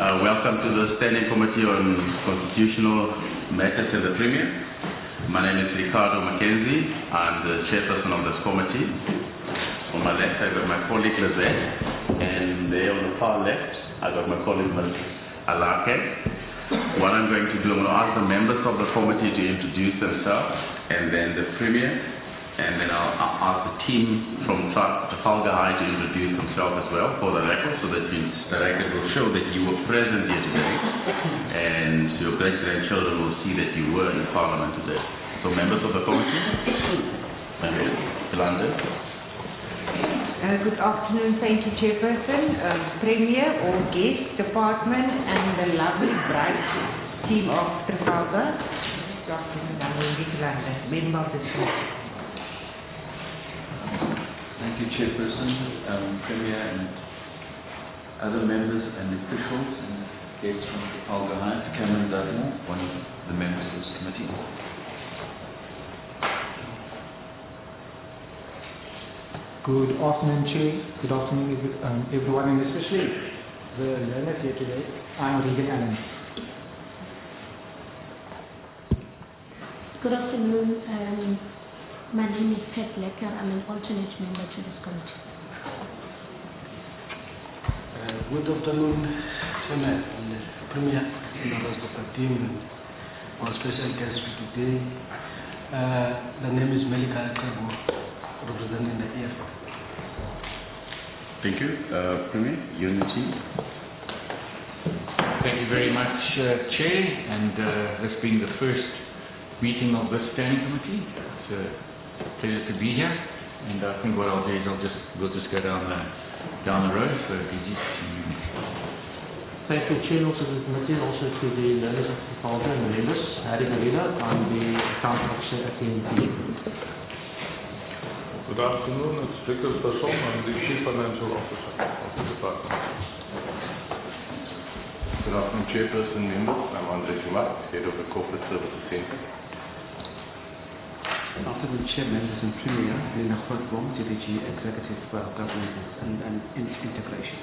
Welcome to the Standing Committee on Constitutional Matters and the Premier. My name is Ricardo Mackenzie. I'm the chairperson of this committee. On my left, I've got my colleague Lizette, and there on the far left, I've got my colleague Ms. Alake. What I'm going to do, I'm going to ask the members of the committee to introduce themselves, and then the Premier, and then I'll ask the team from Trafalgar High to introduce themselves as well for the record, so that the record will show that you were present here today, and your great-grandchildren will see that you were in Parliament today. So members of the committee, Yolanda. Good afternoon, thank you, Chairperson, Premier, all guests, department, and the lovely bright team of Trafalgar. Good afternoon, I'm Yolanda, member of the committee. Thank you, Chairperson, Premier, and other members and officials and guests from Trafalgar High. Cameron Dugmore, one of the members of this committee. Good afternoon, Chair. Good afternoon, everyone, and especially the learners here today. I'm Regan Allen. Good afternoon. My name is Ted Lecker. I'm an alternate member to this committee. Good afternoon, Chairman and the Premier, members of the team, and our special guest for today. The name is Melika Kabo, representing the EF. Thank you. Premier, Unity. Thank you very much, Chair, and this being the first meeting of the Standing Committee. It's a pleasure to be here, and I think what I'll do is we'll just go down the road. So easy to you. Thank you, Chair, also to the committee, also to the learners of Trafalgar and the members. Harry Galila, I'm the account officer at the NP. Good afternoon, it's Victor Basson. I'm the Chief Financial Officer of the department. Good afternoon, Chairperson, members. I'm Andre Jumat, Head of the Corporate Services Centre. Good afternoon, Chair, members and Premier. Lena Grootboom, DDG Executive for Governance and Integration.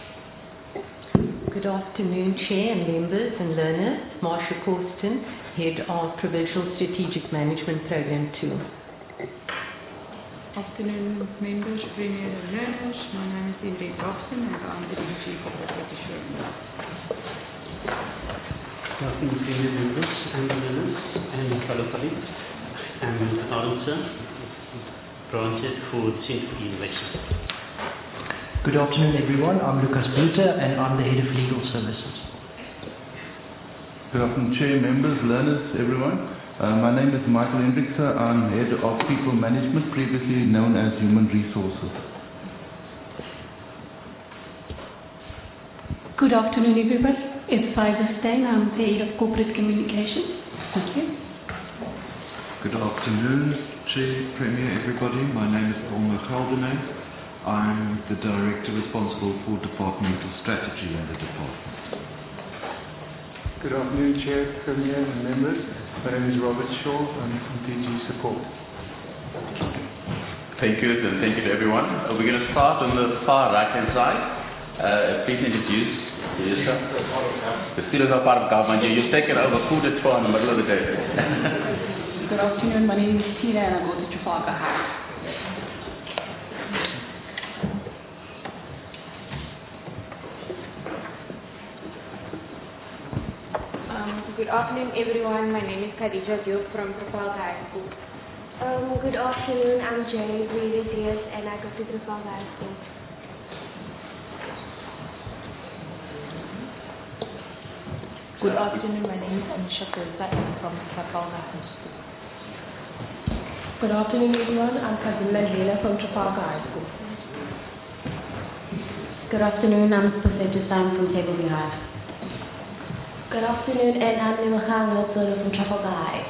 Good afternoon, Chair and members and learners. Marsha Corsten, Head of Provincial Strategic Management Program 2. Afternoon, members, Premier and learners. My name is Ingrid Dobson, and I'm the DG Corporate Assurance. Good afternoon, Premier, members and learners and fellow colleagues. I'm Arunsa, branches for Centre for Innovation. Good afternoon, everyone. I'm Lucas Buter, and I'm the Head of Legal Services. Good afternoon, Chair, members, learners, everyone. My name is Michael Hendrickse. I'm Head of People Management, previously known as Human Resources. Good afternoon, everybody. It's Faiza Stein. I'm the Head of Corporate Communications. Thank you. Good afternoon, Chair, Premier, everybody. My name is Elmer Geldenay. I'm the Director responsible for Departmental Strategy in the department. Good afternoon, Chair, Premier and members. My name is Robert Shaw. I'm from DG Support. Thank you, and thank you to everyone. We're going to start on the far right-hand side. Please introduce yourself. The students are part of government. You've taken over food at 4 in the middle of the day. Good afternoon, my name is Tina, and I go to Trafalgar High. Good afternoon, everyone. My name is Khadija Diop from Trafalgar High School. Good afternoon. I'm Jane Reedus, and I go to Trafalgar High School. Good afternoon. My name is Anisha Kulza, and I'm from Trafalgar High School. Good afternoon, everyone. I'm Kazimla Hela from Trafalgar High School. Good afternoon. I'm Professor Sam from Tableview High. Good afternoon, and I'm Nimha Wilson from Trafalgar High.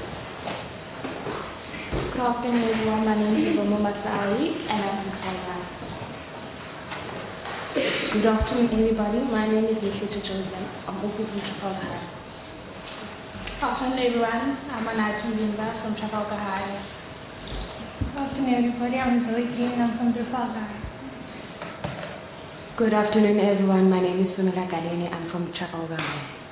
Good afternoon, everyone. My name is Ibomo Masari, and I'm from Trafalgar High. Good afternoon, everybody. My name is Nikita Joseph. I'm also from Trafalgar High. Good afternoon, everyone. I'm Anatu Bimba from Trafalgar High. Good afternoon, everybody. I'm Zoe Green. I'm from Trafalgar High. Good afternoon, everyone. My name is Sunila Kadene. I'm from Trafalgar.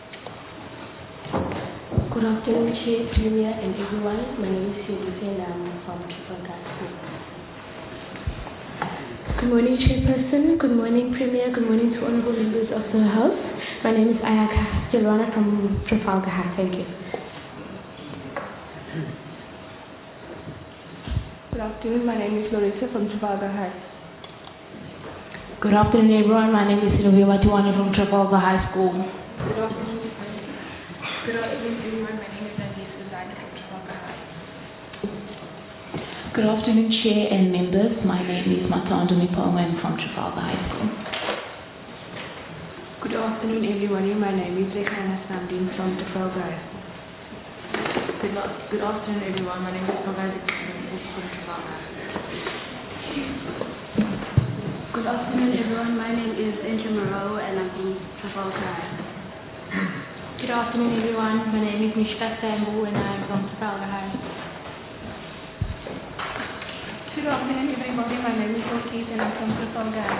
Good afternoon, Chair, Premier, and everyone. My name is Yudhise and I'm from Trafalgar School. Good morning, Chairperson. Good morning, Premier. Good morning to honorable members of the House. My name is Ayaka Silwana from Trafalgar High. Thank you. Good afternoon, my name is Larissa from Trafalgar High. Good afternoon, everyone. My name is Sylvia Watiwani from Trafalgar High School. Good afternoon. Good afternoon, everyone. My name is Nandice Luzani from Trafalgar High. Good afternoon, Chair and members. My name is Matando Mipongo. I'm from Trafalgar High School. Good afternoon, everyone. My name is Rekhana Samdin from Trafalgar High. Good afternoon, everyone. My name is Pagadi from Trafalgar. Good afternoon, everyone. My name is Angel Moreau and I'm from Trafalgar. Good afternoon, everyone. My name is Nishka Sambu and I'm from Trafalgar High. Good afternoon, everybody. My name is Ortiz and I'm from Trafalgar.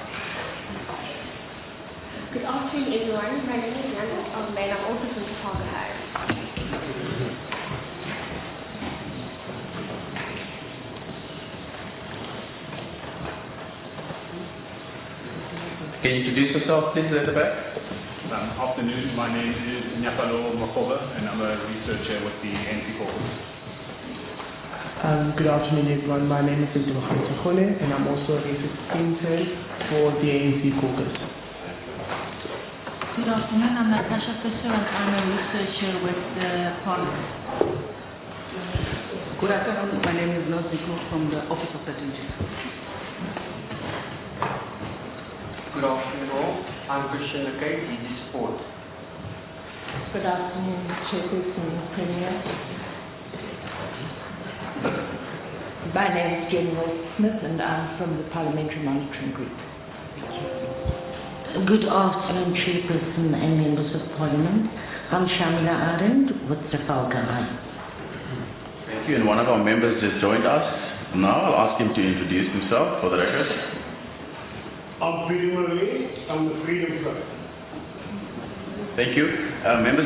Good afternoon, everyone. My name is Nana and I'm also from Trafalgar. Can you introduce yourself, please, at the back? Afternoon. My name is Nyapalo Makoba, and I'm a researcher with the ANC Caucus. Good afternoon, everyone. My name is Dr. Mohamed Sakhone, and I'm also a intern for the ANC Caucus. Good afternoon. I'm Natasha Fisher, and I'm a researcher with the Parliament. Good afternoon. My name is Noziko from the Office of Strategy. Good afternoon all. I'm Christian Lekay, DG Sport. Good afternoon, Chairperson, Premier. My name is Jenny Smith and I'm from the Parliamentary Monitoring Group. Good afternoon, Chairperson and Members of Parliament. I'm Shamila Arend with Trafalgar High. Thank you. And one of our members just joined us. Now I'll ask him to introduce himself for the record. I'm Freedom Malay. I'm the Freedom Club. Thank you. Members,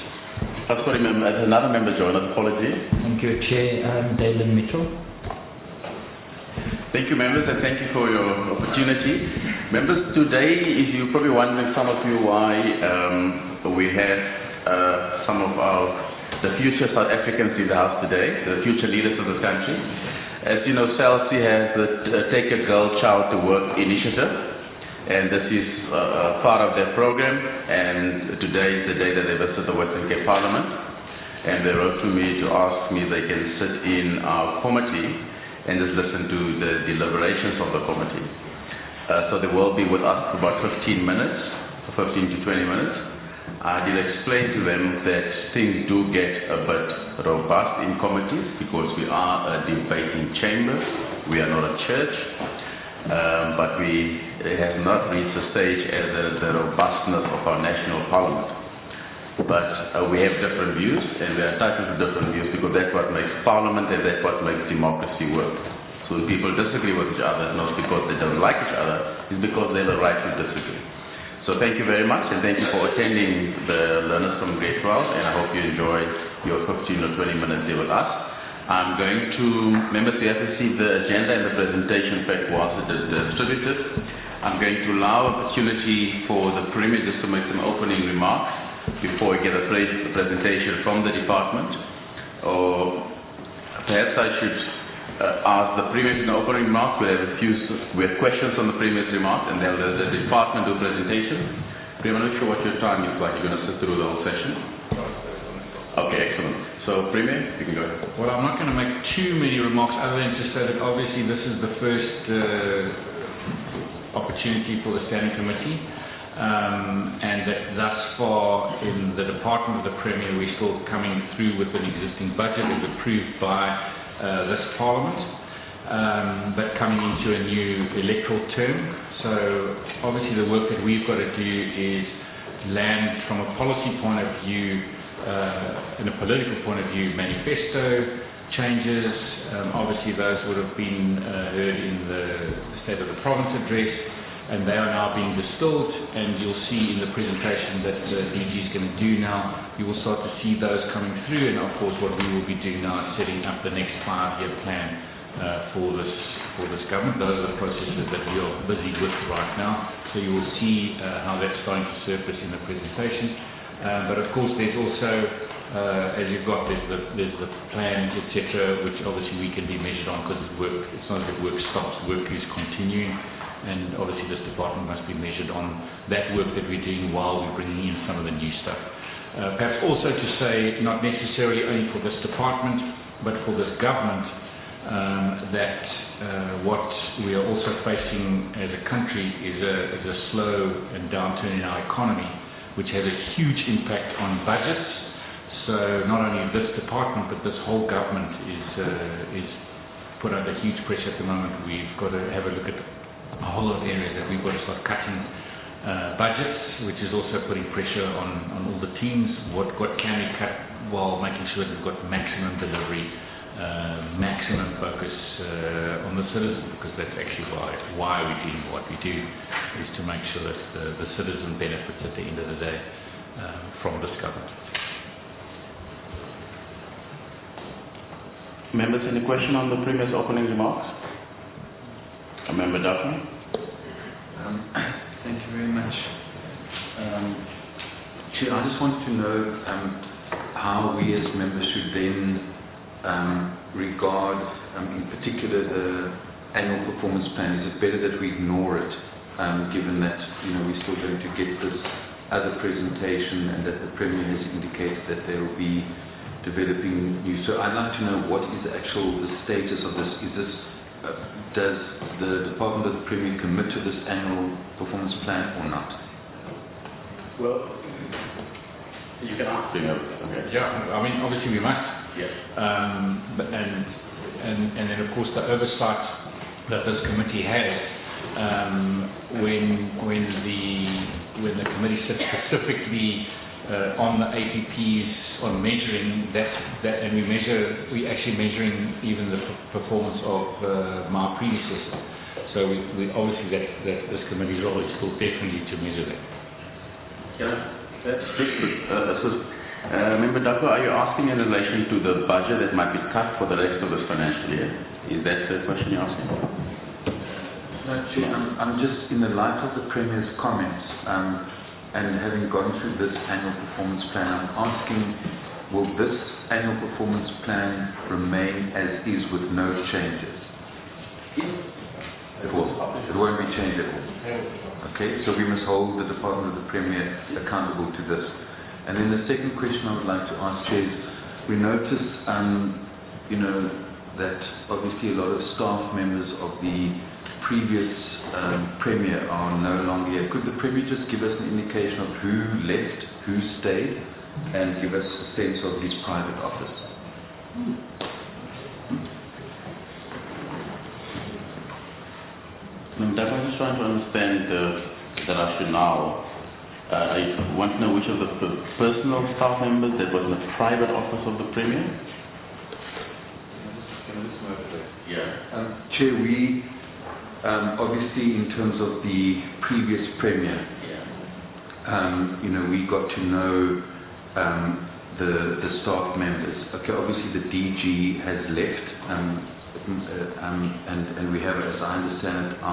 another member joined us. Apology. Thank you, Chair. I'm Dylan Mitchell. Thank you, members, and thank you for your opportunity. Members, today, if you're probably wondering, some of you, why we have some of the future South Africans in the House today, the future leaders of the country. As you know, CELSI has the Take a Girl Child to Work initiative, and this is part of their program, and today is the day that they visit the Western Cape Parliament, and they wrote to me to ask me if they can sit in our committee and just listen to the deliberations of the committee. So they will be with us for about 15 minutes, 15 to 20 minutes. I did explain to them that things do get a bit robust in committees because we are a debating chamber. We are not a church, but it has not reached the stage as the robustness of our national parliament. But we have different views, and we are entitled to different views because that's what makes parliament and that's what makes democracy work. So when people disagree with each other, not because they don't like each other, it's because they have the right to disagree. So thank you very much, and thank you for attending the learners from grade 12, and I hope you enjoy your 15 or 20 minutes here with us. I'm going to, members, we have received the agenda and the presentation pack was distributed. I'm going to allow opportunity for the Premier just to make some opening remarks before we get a presentation from the department. Or perhaps I should ask the Premier's opening remarks. We have questions on the Premier's remarks, and then the department do presentation. Premier, I'm not sure what your time is like. You're going to sit through the whole session? Okay, excellent. So, Premier, you can go ahead. Well, I'm not going to make too many remarks other than to say that obviously this is the first opportunity for the Standing Committee, and that thus far in the department of the Premier we're still coming through with an existing budget as approved by this Parliament, but coming into a new electoral term. So obviously the work that we've got to do is land from a policy point of view, in a political point of view, manifesto changes. Obviously those would have been heard in the State of the Province address, and they are now being distilled, and you'll see in the presentation that DG is going to do now, you will start to see those coming through, and of course what we will be doing now is setting up the next 5-year plan for this government. Those are the processes that we are busy with right now, so you will see how that's starting to surface in the presentation. But of course there's also, as you've got, there's the plans, etc., which obviously we can be measured on, because it's not that work stops, work is continuing. And obviously this department must be measured on that work that we're doing while we're bringing in some of the new stuff. Perhaps also to say, not necessarily only for this department, but for this government, that what we are also facing as a country is a slow and downturn in our economy, which has a huge impact on budgets. So not only this department, but this whole government is put under huge pressure at the moment. We've got to have a look at a whole lot of areas that we've got to start cutting budgets, which is also putting pressure on all the teams. What can we cut while making sure that we've got maximum delivery, maximum focus on the citizen, because that's actually why we're doing what we do, is to make sure that the citizen benefits at the end of the day from this government. Members, any question on the Premier's opening remarks? Member Duffy. Thank you very much. Chair, I just wanted to know how we as members should then regard, in particular, the annual performance plan. Is it better that we ignore it, given that we're still going to get this other presentation, and that the Premier has indicated that they will be developing new? So I'd like to know what is the status of this. Is this does the Department of the Premier commit to this annual performance plan or not? Well, you can ask him. Okay. Yeah, I mean, obviously we must. Yes. And then of course the oversight that this committee has, when the committee sits specifically on the APPs, on measuring that, and we're actually measuring even the performance of my predecessor. So we obviously that this committee's role is still definitely to measure that. Yeah, that's good. Member Duffy, are you asking in relation to the budget that might be cut for the rest of this financial year? Is that the question you're asking? No, Chair, I'm just in the light of the Premier's comments. And having gone through this annual performance plan, I'm asking, will this annual performance plan remain as is with no changes? It won't be changed at all. Okay, so we must hold the Department of the Premier accountable to this. And then the second question I would like to ask, Chair, is we notice, that obviously a lot of staff members of the previous Premier are no longer here. Could the Premier just give us an indication of who left, who stayed, and give us a sense of his private office? I'm just trying to understand the rationale. I want to know which of the personal staff members that was in the private office of the Premier? Yeah. Chair, we obviously, in terms of the previous Premier, we got to know the staff members. Okay, obviously the DG has left, and we have, as I understand it,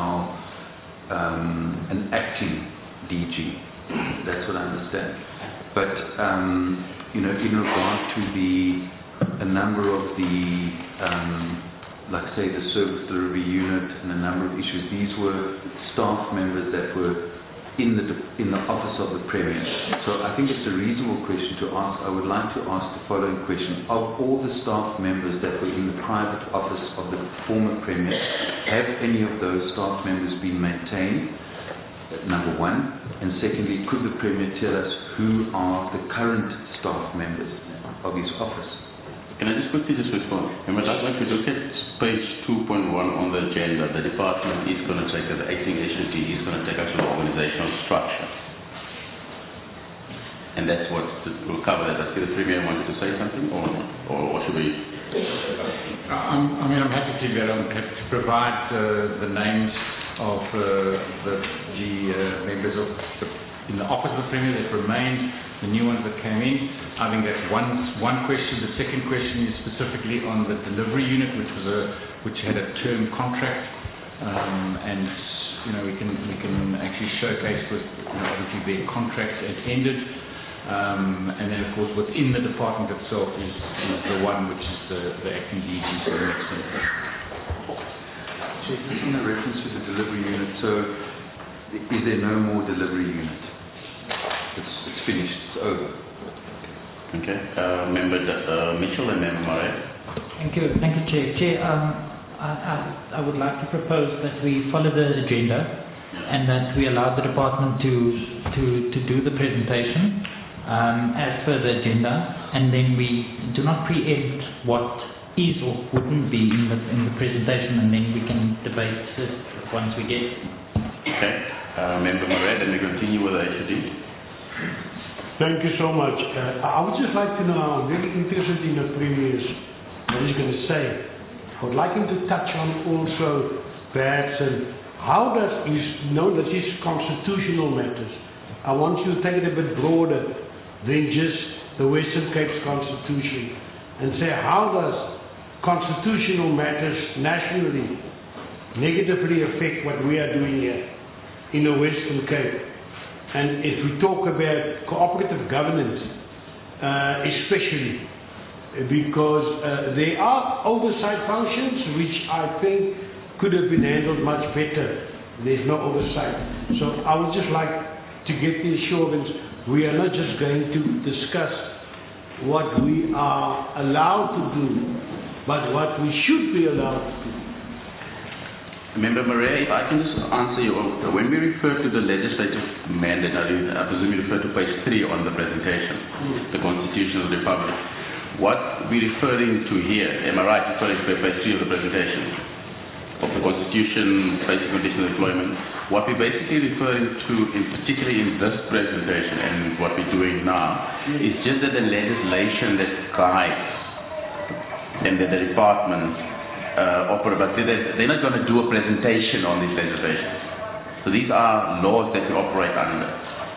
an acting DG. That's what I understand. But in regard to a number of the like say the service delivery unit and a number of issues, these were staff members that were in the office of the Premier. So I think it's a reasonable question to ask. I would like to ask the following question. Of all the staff members that were in the private office of the former Premier, have any of those staff members been maintained? Number one. And secondly, could the Premier tell us who are the current staff members of his office? Can I just quickly respond? Remember, I'd like to look at page 2.1 on the agenda. The department is going to take, the acting HOD is going to take us to the organizational structure. And that's what we'll cover that. I see the Premier wanted to say something, or should we? I'm happy to do that. I'm happy to provide the names members in the office of the Premier that remained, the new ones that came in. I think that's one question. The second question is specifically on the delivery unit, which had a term contract, and we can actually showcase with obviously their contracts had ended, and then of course within the department itself is the one which is the acting DG. So the next thing. Just in reference to the delivery unit, so is there no more delivery unit? It's finished, it's over. Okay. Member Mitchell and Member Murray. Thank you, Chair. Chair, I would like to propose that we follow the agenda and that we allow the department to do the presentation as per the agenda, and then we do not preempt what is or wouldn't be in the presentation, and then we can debate it once we get it. Okay. Member Murray, then we continue with the HOD. Thank you so much. I would just like to know, I'm very interested in the Premier's, what he's going to say. I would like him to touch on also perhaps how does he know that these constitutional matters. I want you to take it a bit broader than just the Western Cape's constitution, and say how does constitutional matters nationally negatively affect what we are doing here in the Western Cape. And if we talk about cooperative governance, especially because there are oversight functions which I think could have been handled much better. There's no oversight. So I would just like to get the assurance we are not just going to discuss what we are allowed to do, but what we should be allowed to do. Member Murray, if I can just answer you, when we refer to the legislative mandate, I presume you refer to page 3 on the presentation, the Constitutional Republic. What we're referring to here, am I right, referring to page 3 of the presentation, of the Constitution, basic conditions of employment? What we're basically referring to, particularly in this presentation and what we're doing now, is just that the legislation that guides and that the department operate, but they're not going to do a presentation on these legislations. So these are laws that we operate under.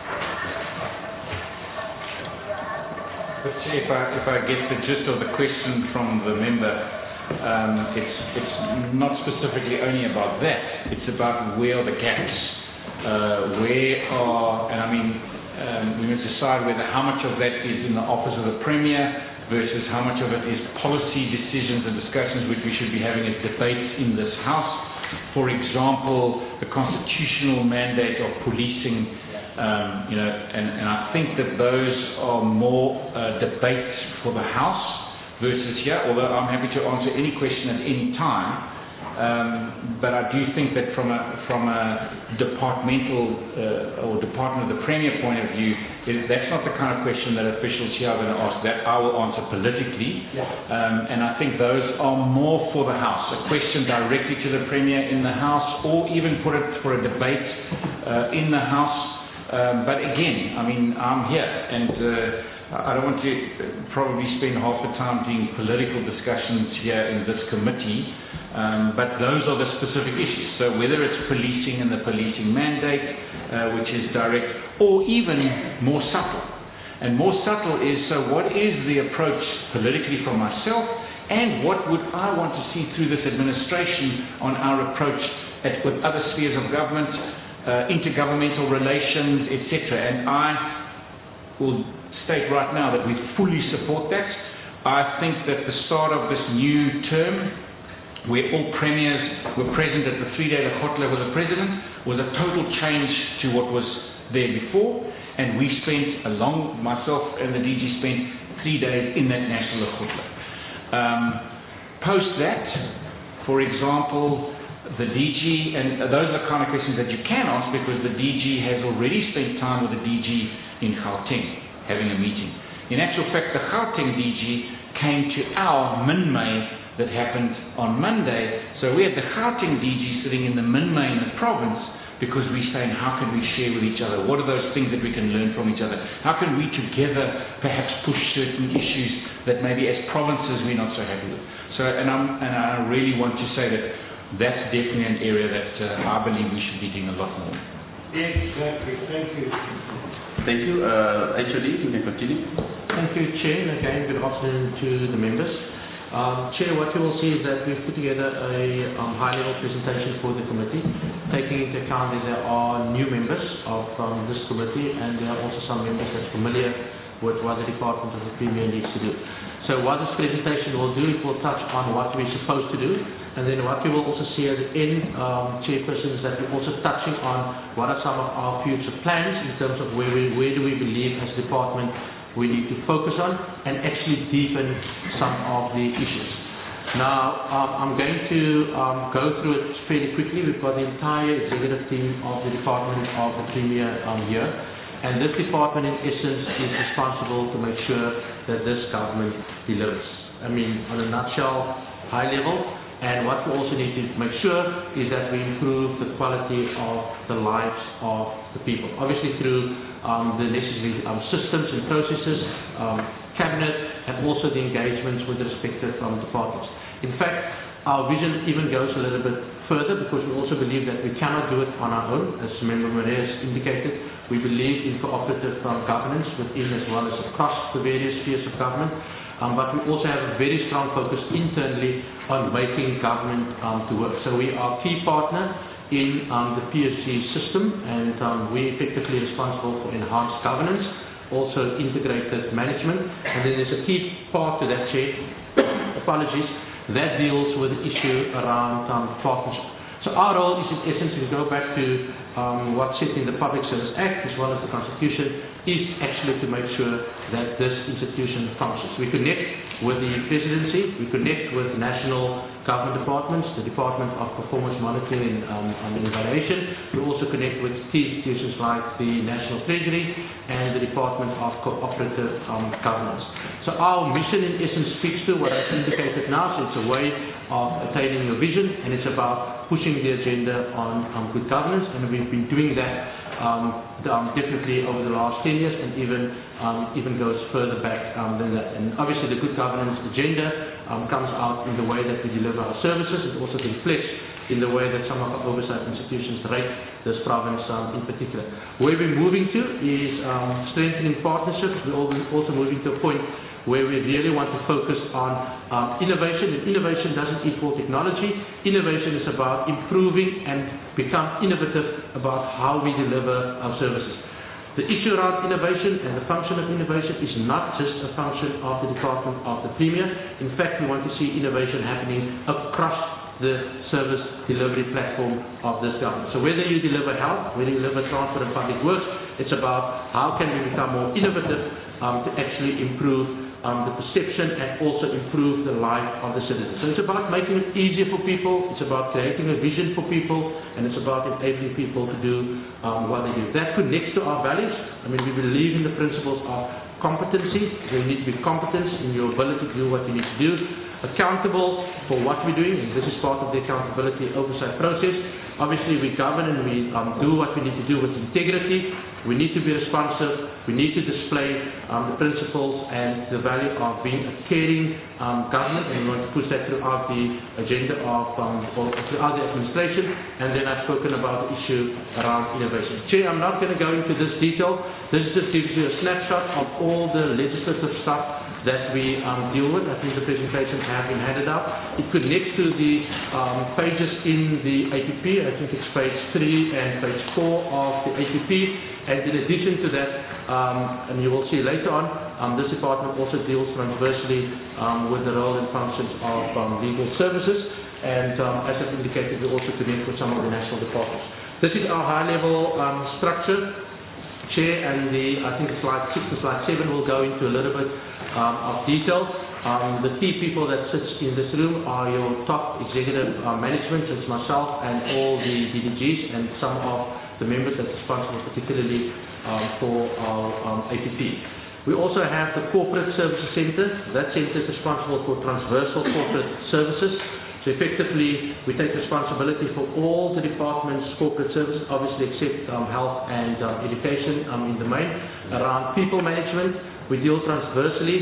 But see, if I get the gist of the question from the member, it's not specifically only about that. It's about where are the gaps, and I mean, we must decide whether how much of that is in the office of the Premier versus how much of it is policy decisions and discussions which we should be having as debates in this House. For example, the constitutional mandate of policing, and I think that those are more debates for the House versus here, although I'm happy to answer any question at any time. But I do think that from a departmental or Department of the Premier point of view, that's not the kind of question that officials here are going to ask. That I will answer politically, and I think those are more for the House. A question directly to the Premier in the House, or even put it for a debate in the House. But again, I mean, I'm here, and I don't want to probably spend half the time doing political discussions here in this committee. But those are the specific issues. So whether it's policing and the policing mandate, which is direct, or even more subtle. And more subtle is, so what is the approach politically from myself, and what would I want to see through this administration on our approach with other spheres of government, intergovernmental relations, etc. And I will state right now that we fully support that. I think that the start of this new term, where all premiers were present at the 3-day Lekgotla with the president, was a total change to what was there before, and we spent, myself and the DG spent 3 days in that national Lekgotla. Post that, for example, the DG, and those are the kind of questions that you can ask because the DG has already spent time with the DG in Gauteng, having a meeting. In actual fact, the Gauteng DG came to our Min-May that happened on Monday. So we had the Gauteng DG sitting in the Min-May in the province because we're saying how can we share with each other? What are those things that we can learn from each other? How can we together perhaps push certain issues that maybe as provinces we're not so happy with? So, and I really want to say that that's definitely an area that I believe we should be doing a lot more. Exactly. Thank you. Thank you. HOD, you may continue. Thank you, Chair, and again, good afternoon to the members. Chair, what you will see is that we've put together a high-level presentation for the committee, taking into account that there are new members of this committee, and there are also some members that are familiar with what the Department of the Premier needs to do. So what this presentation will do, it will touch on what we're supposed to do, and then what you will also see at the end, Chairperson, is that we're also touching on what are some of our future plans in terms of where do we believe as a department we need to focus on and actually deepen some of the issues. Now, I'm going to go through it fairly quickly. We've got the entire executive team of the Department of the Premier here. And this department, in essence, is responsible to make sure that this government delivers. I mean, on a nutshell, high level. And what we also need to make sure is that we improve the quality of the lives of the people. Obviously through the necessary systems and processes, cabinet, and also the engagements with the respective departments. In fact, our vision even goes a little bit further, because we also believe that we cannot do it on our own. As Member Marais has indicated, we believe in cooperative governance within as well as across the various spheres of government. But we also have a very strong focus internally on making government to work. So we are a key partner in the PSG system, and we're effectively responsible for enhanced governance, also integrated management, and then there's a key part to that, Chair, apologies, that deals with the issue around partnership. So our role is, in essence, to go back to what's set in the Public Service Act as well as the Constitution, is actually to make sure that this institution functions. We connect with the Presidency, we connect with national government departments, the Department of Performance Monitoring and Evaluation. We also connect with key institutions like the National Treasury and the Department of Cooperative Governance. So our mission, in essence, speaks to what I've indicated now. So it's a way of attaining a vision, and it's about pushing the agenda on good governance, and we've been doing that definitely over the last 10 years, and even goes further back than that. And obviously the good governance agenda comes out in the way that we deliver our services. It also reflects in the way that some of our oversight institutions rate this province in particular. Where we're moving to is strengthening partnerships. We're also moving to a point where we really want to focus on innovation. And innovation doesn't equal technology. Innovation is about improving and become innovative about how we deliver our services. The issue around innovation and the function of innovation is not just a function of the Department of the Premier. In fact, we want to see innovation happening across the service delivery platform of this government. So whether you deliver health, whether you deliver transport and public works, it's about how can we become more innovative to actually improve the perception and also improve the life of the citizens. So it's about making it easier for people, it's about creating a vision for people, and it's about enabling people to do what they do. That connects to our values. I mean, we believe in the principles of competency. You need to be competent in your ability to do what you need to do, accountable for what we're doing, and this is part of the accountability oversight process. Obviously, we govern and we do what we need to do with integrity. We need to be responsive. We need to display the principles and the value of being a caring government, and we want to push that throughout the agenda of, or throughout the administration. And then I've spoken about the issue around innovation. Chair, I'm not going to go into this detail. This just gives you a snapshot of all the legislative stuff that we deal with. I think the presentations have been handed out. It connects to the pages in the APP. I think it's page 3 and page 4 of the APP. And in addition to that, and you will see later on, this department also deals transversely with the role and functions of legal services. And as I've indicated, we also connect with some of the national departments. This is our high-level structure. Chair, and I think slide 6 and slide 7 will go into a little bit of detail. The key people that sit in this room are your top executive management. It's myself and all the DDGs and some of the members that are responsible particularly for our APP. We also have the Corporate Services Centre. That centre is responsible for transversal corporate services. So effectively, we take responsibility for all the department's corporate services, obviously except health and education in the main. Around people management, we deal transversally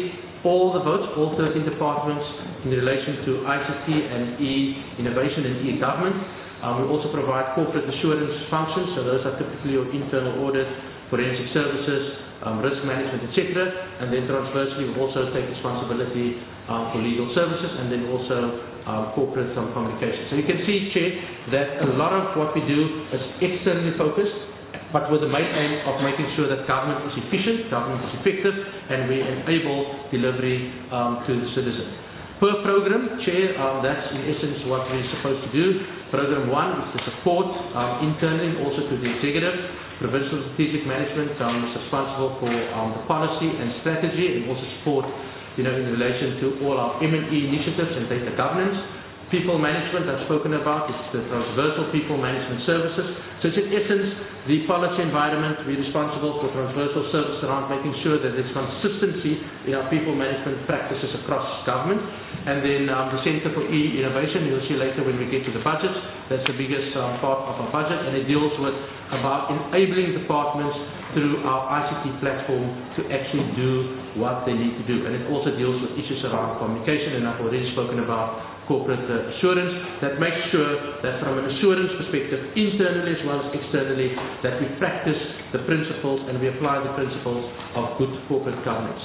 all the votes, all 13 departments in relation to ICT and e-innovation and e-government. We also provide corporate assurance functions, so those are typically your internal audit, forensic services, risk management, etc. And then transversely, we also take responsibility for legal services and then also corporate communication. So you can see, Chair, that a lot of what we do is externally focused, but with the main aim of making sure that government is efficient, government is effective, and we enable delivery to the citizen. Per program, Chair, that's in essence what we're supposed to do. Program 1 is to support internally, also to the executive. Provincial Strategic Management is responsible for the policy and strategy, and also support, in relation to all our M&E initiatives and data governance. People management I've spoken about, it's the transversal people management services. So it's in essence the policy environment. We're responsible for transversal services around making sure that there's consistency in our people management practices across government. And then the Center for E-Innovation, you'll see later when we get to the budget, that's the biggest part of our budget, and it deals with about enabling departments through our ICT platform to actually do what they need to do. And it also deals with issues around communication, and I've already spoken about corporate assurance, that makes sure that from an assurance perspective, internally as well as externally, that we practice the principles and we apply the principles of good corporate governance.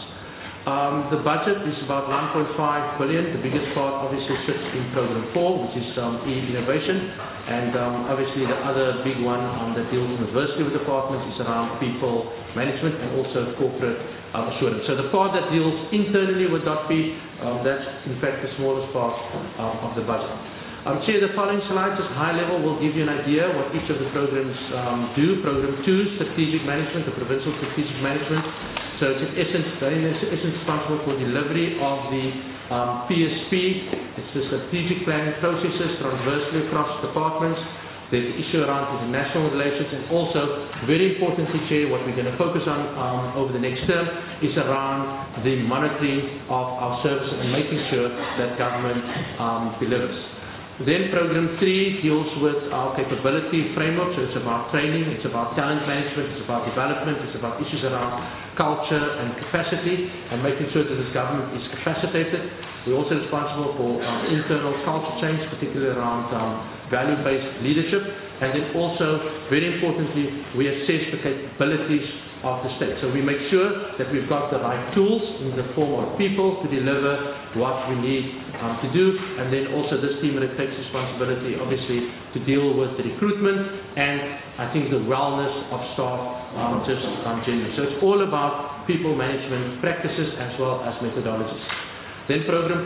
The budget is about 1.5 billion. The biggest part obviously sits in Program 4, which is e-innovation, and obviously the other big one that deals universally with departments is around people management and also corporate assurance. So the part that deals internally with .P, that's in fact the smallest part of the budget. Chair, the following slide, just high level, will give you an idea what each of the programs do. Program 2, Strategic Management, the Provincial Strategic Management. So it's in essence responsible for delivery of the PSP. It's the strategic planning processes transversely across departments. There's the issue around international relations, and also, very importantly, Chair, what we're going to focus on over the next term is around the monitoring of our services and making sure that government delivers. Then Program 3 deals with our capability framework, so it's about training, it's about talent management, it's about development, it's about issues around culture and capacity, and making sure that this government is capacitated. We're also responsible for internal culture change, particularly around value-based leadership, and then also, very importantly, we assess the capabilities of the state. So we make sure that we've got the right tools in the form of people to deliver what we need to do, and then also this team takes responsibility, obviously, to deal with the recruitment and I think the wellness of staff just generally. So it's all about people management practices as well as methodologies. Then Program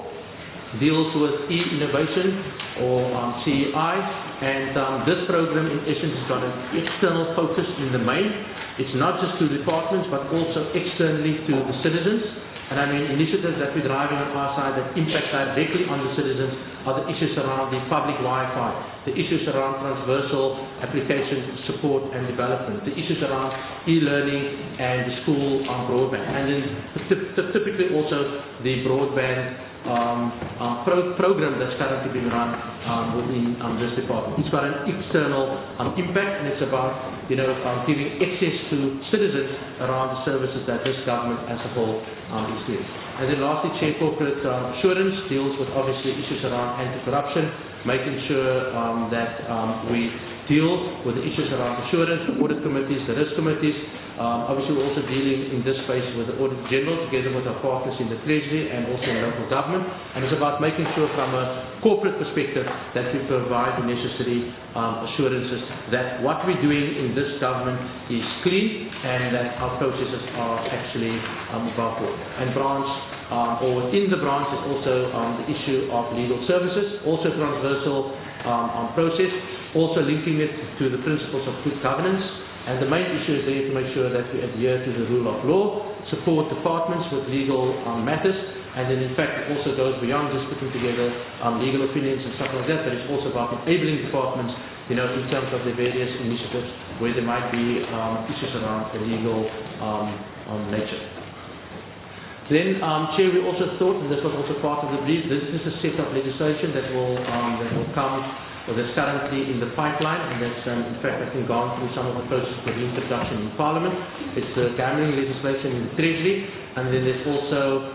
4 deals with e-innovation or CEI, and this program in essence has got an external focus in the main. It's not just to departments but also externally to the citizens. And I mean initiatives that we're driving on our side that impact directly on the citizens are the issues around the public Wi-Fi, the issues around transversal application support and development, the issues around e-learning and the school broadband, and then typically also the broadband program that's currently being run within this department. It's got an external impact, and it's about giving access to citizens around the services that this government as a whole is doing. And then lastly, Chair, corporate assurance deals with obviously issues around anti-corruption, making sure that we deal with the issues around assurance, the audit committees, the risk committees. Obviously, we're also dealing in this space with the Audit General together with our partners in the Treasury and also in local government. And it's about making sure from a corporate perspective that we provide the necessary assurances that what we're doing in this government is clean and that our processes are actually above board. And branch or within the branch is also the issue of legal services, also transversal process, also linking it to the principles of good governance. And the main issue is there to make sure that we adhere to the rule of law, support departments with legal matters, and then in fact it also goes beyond just putting together legal opinions and stuff like that, but it's also about enabling departments, in terms of the various initiatives where there might be issues around the legal nature. Then, Chair, we also thought, and this was also part of the brief, this is a set of legislation that will come that's currently in the pipeline, and that's in fact I think gone through some of the process for reintroduction in Parliament. It's the gambling legislation in the Treasury, and then there's also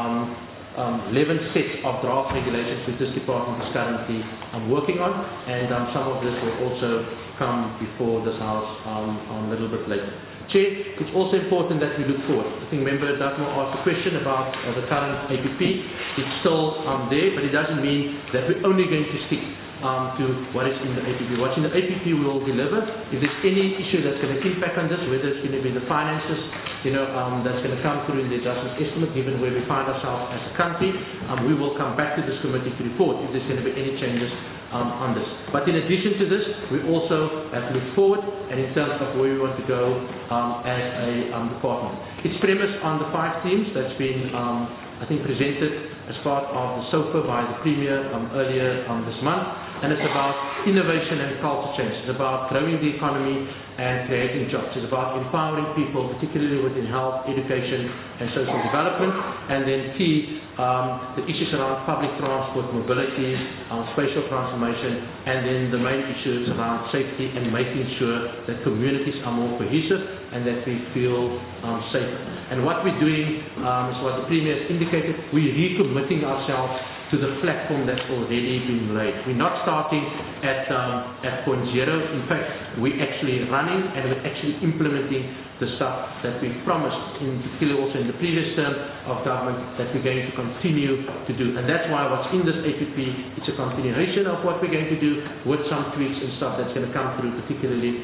11 sets of draft regulations which this department is currently working on, and some of this will also come before this House a little bit later. Chair, it's also important that we look forward. I think Member Dutmore asked a question about the current APP. It's still there, but it doesn't mean that we're only going to stick to what is in the APP. What's in the APP we will deliver. If there's any issue that's going to impact on this, whether it's going to be the finances, that's going to come through in the adjustment estimate, given where we find ourselves as a country, we will come back to this committee to report if there's going to be any changes on this. But in addition to this, we also have looked forward, and in terms of where we want to go as a department. It's premised on the 5 themes that's been, I think, presented as part of the SOFA by the Premier earlier this month, and it's about innovation and culture change. It's about growing the economy and creating jobs. It's about empowering people, particularly within health, education and social development, and then key the issues around public transport, mobility, spatial transformation, and then the main issues around safety and making sure that communities are more cohesive and that we feel safer. And what we're doing is what the Premier has indicated, we're recommitting ourselves to the platform that's already been laid. We're not starting at point zero. In fact, we're actually running and we're actually implementing the stuff that we promised, in particular also in the previous term of government, that we're going to continue to do. And that's why what's in this APP, it's a continuation of what we're going to do with some tweaks and stuff that's going to come through, particularly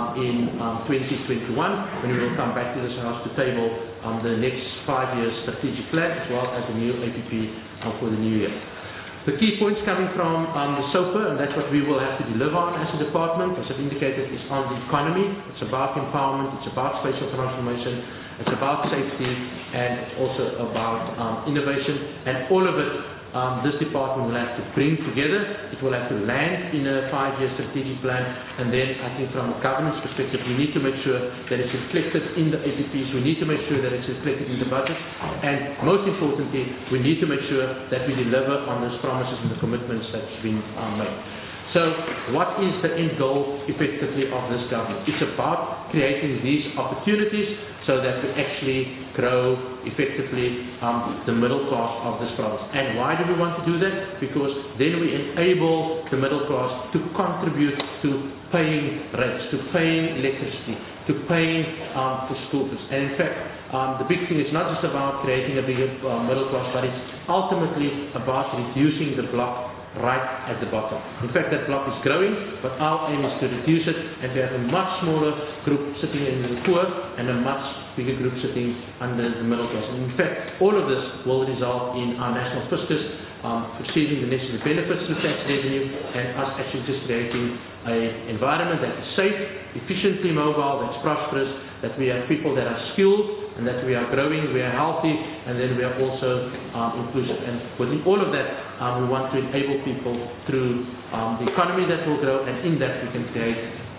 in 2021, when we will come back to this House to table the next 5 years strategic plan, as well as the new APP for the new year. The key points coming from the SOFA, and that's what we will have to deliver on as a department, as I've indicated, is on the economy. It's about empowerment, it's about spatial transformation, it's about safety, and it's also about innovation. And all of it, this department will have to bring together. It will have to land in a 5-year strategic plan, and then I think from a governance perspective, we need to make sure that it's reflected in the APPs. We need to make sure that it's reflected in the budget, and most importantly, we need to make sure that we deliver on those promises and the commitments that's been made. So what is the end goal, effectively, of this government? It's about creating these opportunities so that we actually grow, effectively, the middle class of this province. And why do we want to do that? Because then we enable the middle class to contribute to paying rents, to paying electricity, to paying for school fees. And in fact, the big thing is not just about creating a bigger middle class, but it's ultimately about reducing the block right at the bottom. In fact, that block is growing, but our aim is to reduce it and to have a much smaller group sitting in the poor and a much bigger group sitting under the middle class. And in fact, all of this will result in our national fiscus receiving the necessary benefits through tax revenue, and us actually just creating an environment that is safe, efficiently mobile, that's prosperous, that we have people that are skilled, and that we are growing, we are healthy, and then we are also inclusive. And within all of that, we want to enable people through the economy that will grow, and in that we can create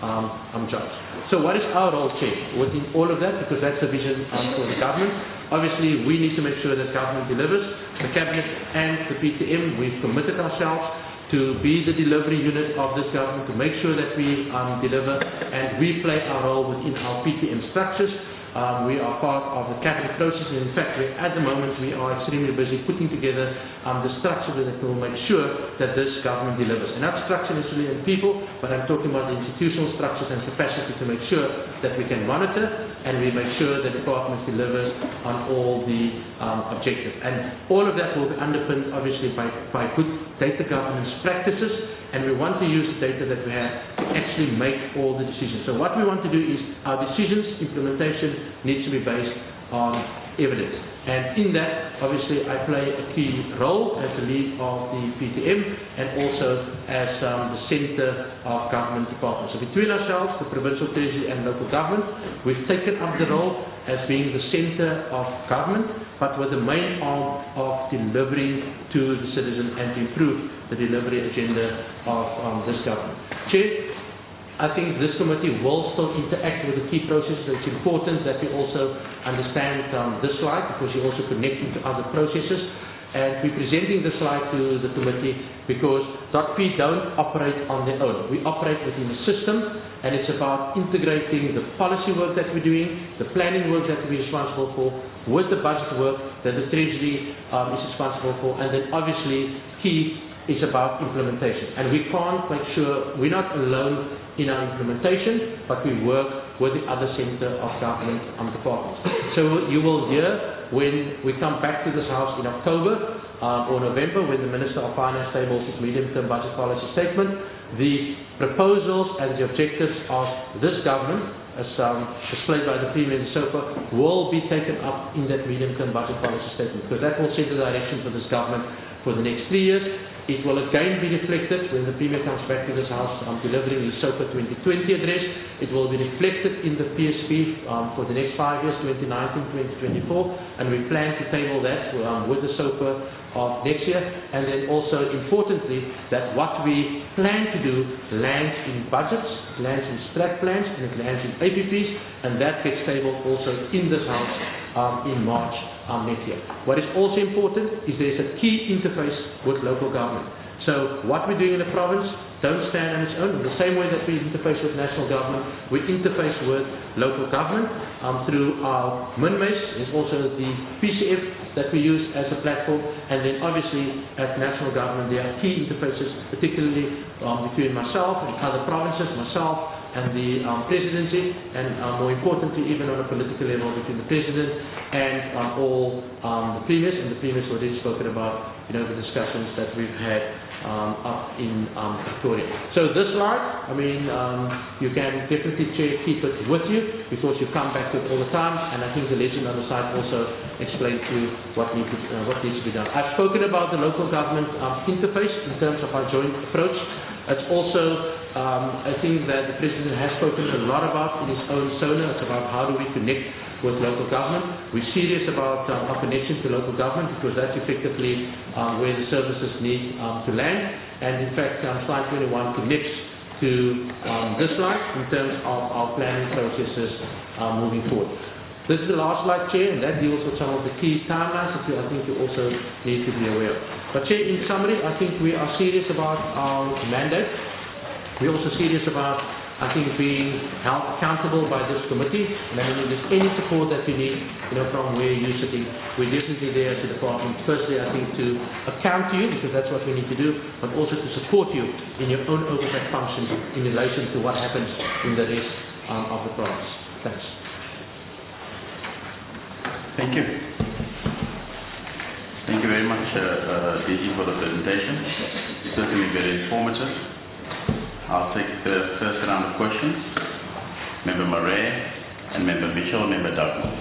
jobs. So what is our role, Chair, within all of that? Because that's the vision for the government. Obviously, we need to make sure that government delivers. The Cabinet and the PTM, we've committed ourselves to be the delivery unit of this government, to make sure that we deliver, and we play our role within our PTM structures. We are part of the cabinet process, and in fact, at the moment, we are extremely busy putting together the structure that will make sure that this government delivers. And not structure necessarily in people, but I'm talking about the institutional structures and capacity to make sure that we can monitor and we make sure the department delivers on all the objectives. And all of that will be underpinned, obviously, by good data governance practices, and we want to use the data that we have to actually make all the decisions. So what we want to do is our decisions, implementation, needs to be based on evidence. And in that, obviously, I play a key role as the lead of the PTM and also as the centre of government departments. So between ourselves, the provincial treasury and local government, we've taken up the role as being the centre of government, but with the main arm of delivering to the citizen and to improve the delivery agenda of this government. Chair, I think this committee will still interact with the key processes. It's important that we also understand this slide, because you also connect into other processes. And we're presenting this slide to the committee because .P don't operate on their own. We operate within the system, and it's about integrating the policy work that we're doing, the planning work that we're responsible for, with the budget work that the Treasury is responsible for, and then obviously key is about implementation. And we can't make sure we're not alone in our implementation, but we work with the other center of government departments. So you will hear when we come back to this House in October or November, when the Minister of Finance tables his medium-term budget policy statement, the proposals and the objectives of this government, as displayed by the Premier and so forth, will be taken up in that medium-term budget policy statement, because that will set the direction for this government for the next 3 years. It will again be reflected when the Premier comes back to this House delivering his SOPA 2020 address. It will be reflected in the PSP for the next 5 years, 2019-2024, and we plan to table that with the SOPA of next year. And then also importantly, that what we plan to do lands in budgets, lands in strat plans, and it lands in APPs, and that gets tabled also in this House in March next year. What is also important is there is a key interface with local government. So what we're doing in the province don't stand on its own. In the same way that we interface with national government, we interface with local government through our MINMACE. There's also the PCF that we use as a platform, and then obviously at national government there are key interfaces, particularly between myself and other provinces, myself and the presidency, and more importantly, even on a political level, between the president and all the premiers, and the premiers already spoken about, the discussions that we've had up in Victoria. So this slide, you can definitely keep it with you, because you come back to it all the time, and I think the legend on the side also explains to you what needs to be done. I've spoken about the local government interface in terms of our joint approach. It's also I think that the President has spoken a lot about in his own SONA. It's about how do we connect with local government. We're serious about our connection to local government, because that's effectively where the services need to land. And in fact, slide 21 connects to this slide in terms of our planning processes moving forward. This is the last slide, Chair, and that deals with some of the key timelines that I think you also need to be aware of. But Chair, in summary, I think we are serious about our mandate. We're also serious about, I think, being held accountable by this committee. And if there's any support that you need, from where you're sitting, we're definitely there as a department. Firstly, I think to account to you, because that's what we need to do, but also to support you in your own oversight functions in relation to what happens in the rest of the province. Thanks. Thank you. Thank you very much, DG, for the presentation. Certainly very informative. I'll take the first round of questions. Member Murray and Member Mitchell, Member Douglas.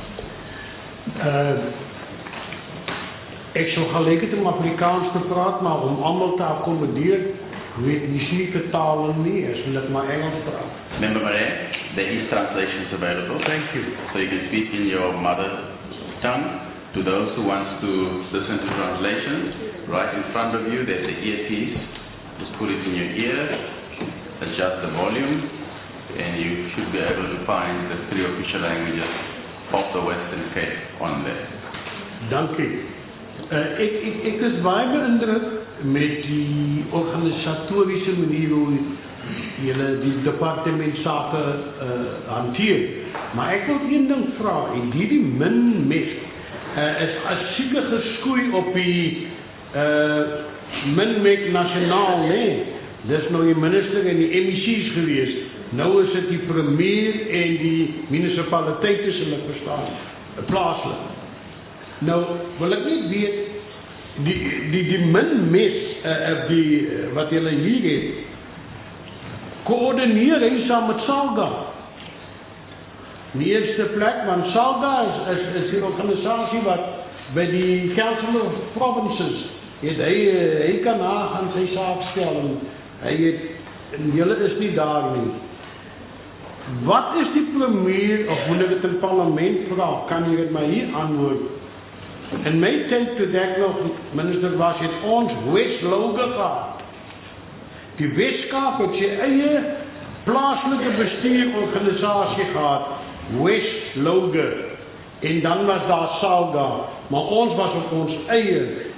Ik zal gelijk het in Afrikaans te praten, maar om allemaal te accommoderen, weet niet de talen niet, als wil ik maar Engels praten. Member Murray, there is translations available. Thank you. So you can speak in your mother tongue. To those who want to listen to translations, right in front of you there's the earpiece. Just put it in your ear, adjust the volume, and you should be able to find the 3 official languages of the Western Cape on there. Dank u. Ik is baie beïndruk met die organisatorische manier hoe jullie die departement zaken hanteer. Maar ik wil één ding vragen. Die min-mest is as seker geskoei op die min-mest nasionaal, nee. Dis nou die minister en die MEC's geweest. Nou is dit die premier en die munisipaliteite, sal ek verstaan, plaaslik. Nou wil ek net weet, die min-mes, wat julle hier het, koördineer hy saam met SALGA. In die eerste plek, want SALGA is die organisatie wat by die Council of Provinces, hy kan aan sy saak stel, en julle is nie daar nie. Wat is die premier, of moet ek het in parlement vraag, kan jy het my hier antwoord? In my tyd toe ek nog minister was, het ons West-Louga gehad. Die Westkaap het sy eie plaaslike bestuurorganisasie gehad, West-Louga. En dan was daar SALGA, maar ons was op ons eie.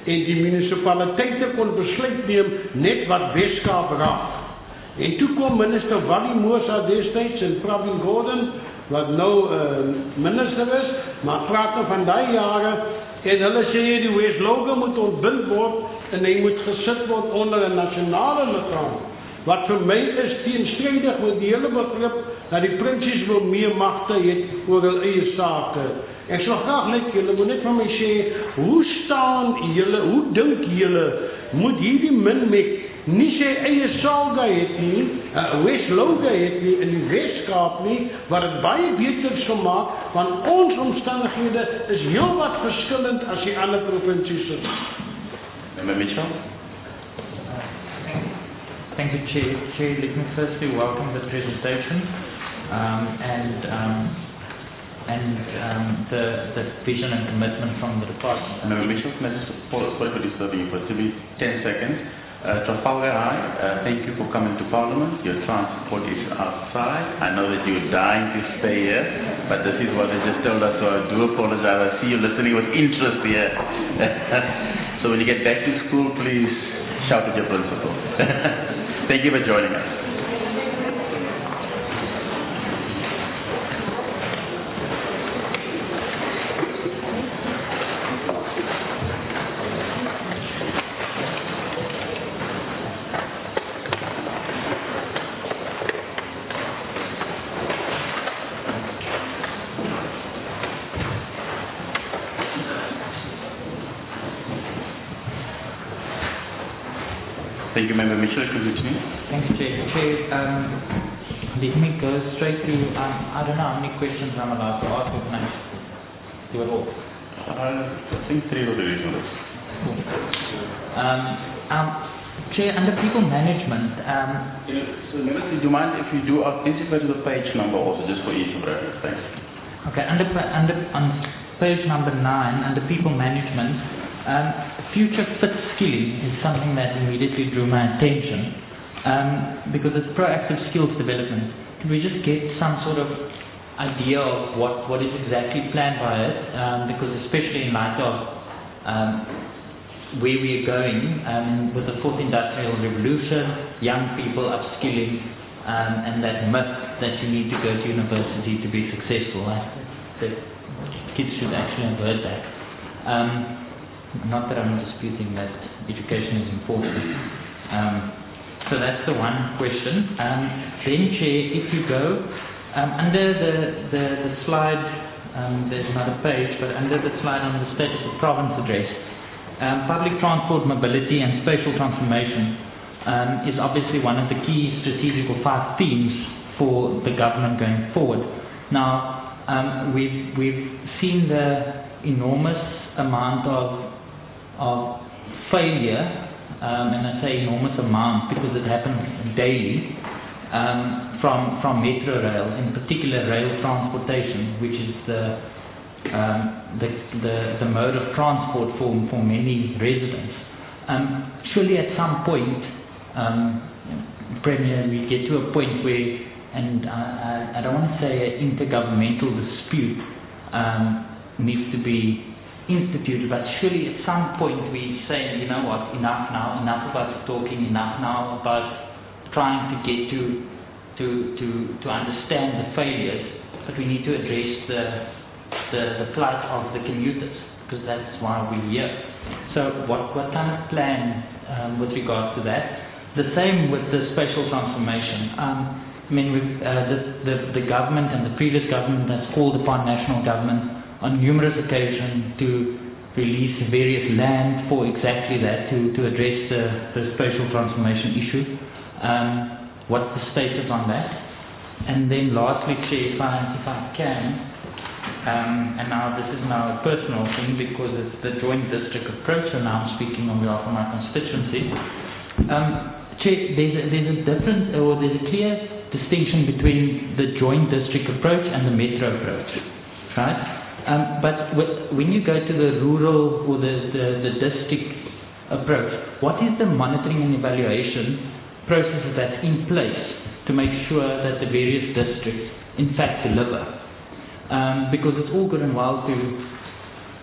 en die munisipaliteite kon besluit neem net wat Weskaap raak. En toe kom minister Wally Moosa destyds en Pravin Gordhan, wat nou minister is, maar praat nou van die jare, en hulle sê die West Logan moet ontbind word en hy moet gesit word onder 'n nasionale liggaam. Wat vir my is teenstrydig met die hele begrip dat die prinsies wil meer magte het oor hul eie sake. Ek sal graag net julle moet net van my sê, hoe staan julle, hoe dink julle moet hierdie Minmek nie sy eie salga het nie, West Logan het nie, in die Weskaap nie, wat het baie beter is gemaak, want ons omstandighede is heel wat verskillend as die ander provinsies is. Member Mitchell? Thank you, Chair. Chair, let me firstly welcome the presentation and the vision and commitment from the department. Member Mitchell, can I just sorry for disturbing you for 10 seconds. Trafalgar High, thank you for coming to Parliament. Your transport is outside. I know that you're dying to stay here, but this is what they just told us, so I do apologize. I see you listening with interest here. So when you get back to school, please shout at your principal. Thank you for joining us. Thank you, Member Mitchell. Continue. Thanks, Chair. Chair, let me go straight to, I don't know how many questions I'm allowed to ask, or can I do it all? I think 3 will be reasonable. Cool. Chair, under people management... so, Member, do you mind if you do identify the page number also, just for ease of reference? Thanks. Okay, on page number 9, under people management, future fit skilling is something that immediately drew my attention because it's proactive skills development. Could we just get some sort of idea of what is exactly planned by it? Because especially in light of where we are going with the 4th Industrial Revolution, young people upskilling, and that myth that you need to go to university to be successful. The kids should actually have heard that. Not that I'm disputing that education is important. So that's the one question. Then, Chair, if you go under the slide, there's not a page, but under the slide on the State of the Province address, public transport, mobility and spatial transformation is obviously one of the key strategic or 5 themes for the government going forward. Now, we've seen the enormous amount of failure, and I say enormous amount because it happens daily, from Metro Rail, in particular rail transportation, which is the mode of transport for many residents. Surely at some point, Premier, we get to a point where, and I don't want to say an intergovernmental dispute needs to be instituted, but surely at some point we say, you know what, enough now, enough about talking, enough now about trying to get to understand the failures, but we need to address the plight of the commuters, because that's why we're here. So what kind of plan with regards to that? The same with the spatial transformation. I mean, the government and the previous government has called upon national government on numerous occasions to release various land for exactly that, to address the spatial transformation issue. What's the status on that? And then lastly, Chair, if I can, and now this is now a personal thing because it's the joint district approach, and now I'm speaking on behalf of my constituency. Chair, there's a difference, or there's a clear distinction between the joint district approach and the metro approach, right? But when you go to the rural or the district approach, what is the monitoring and evaluation process that's in place to make sure that the various districts in fact deliver? Because it's all good and well to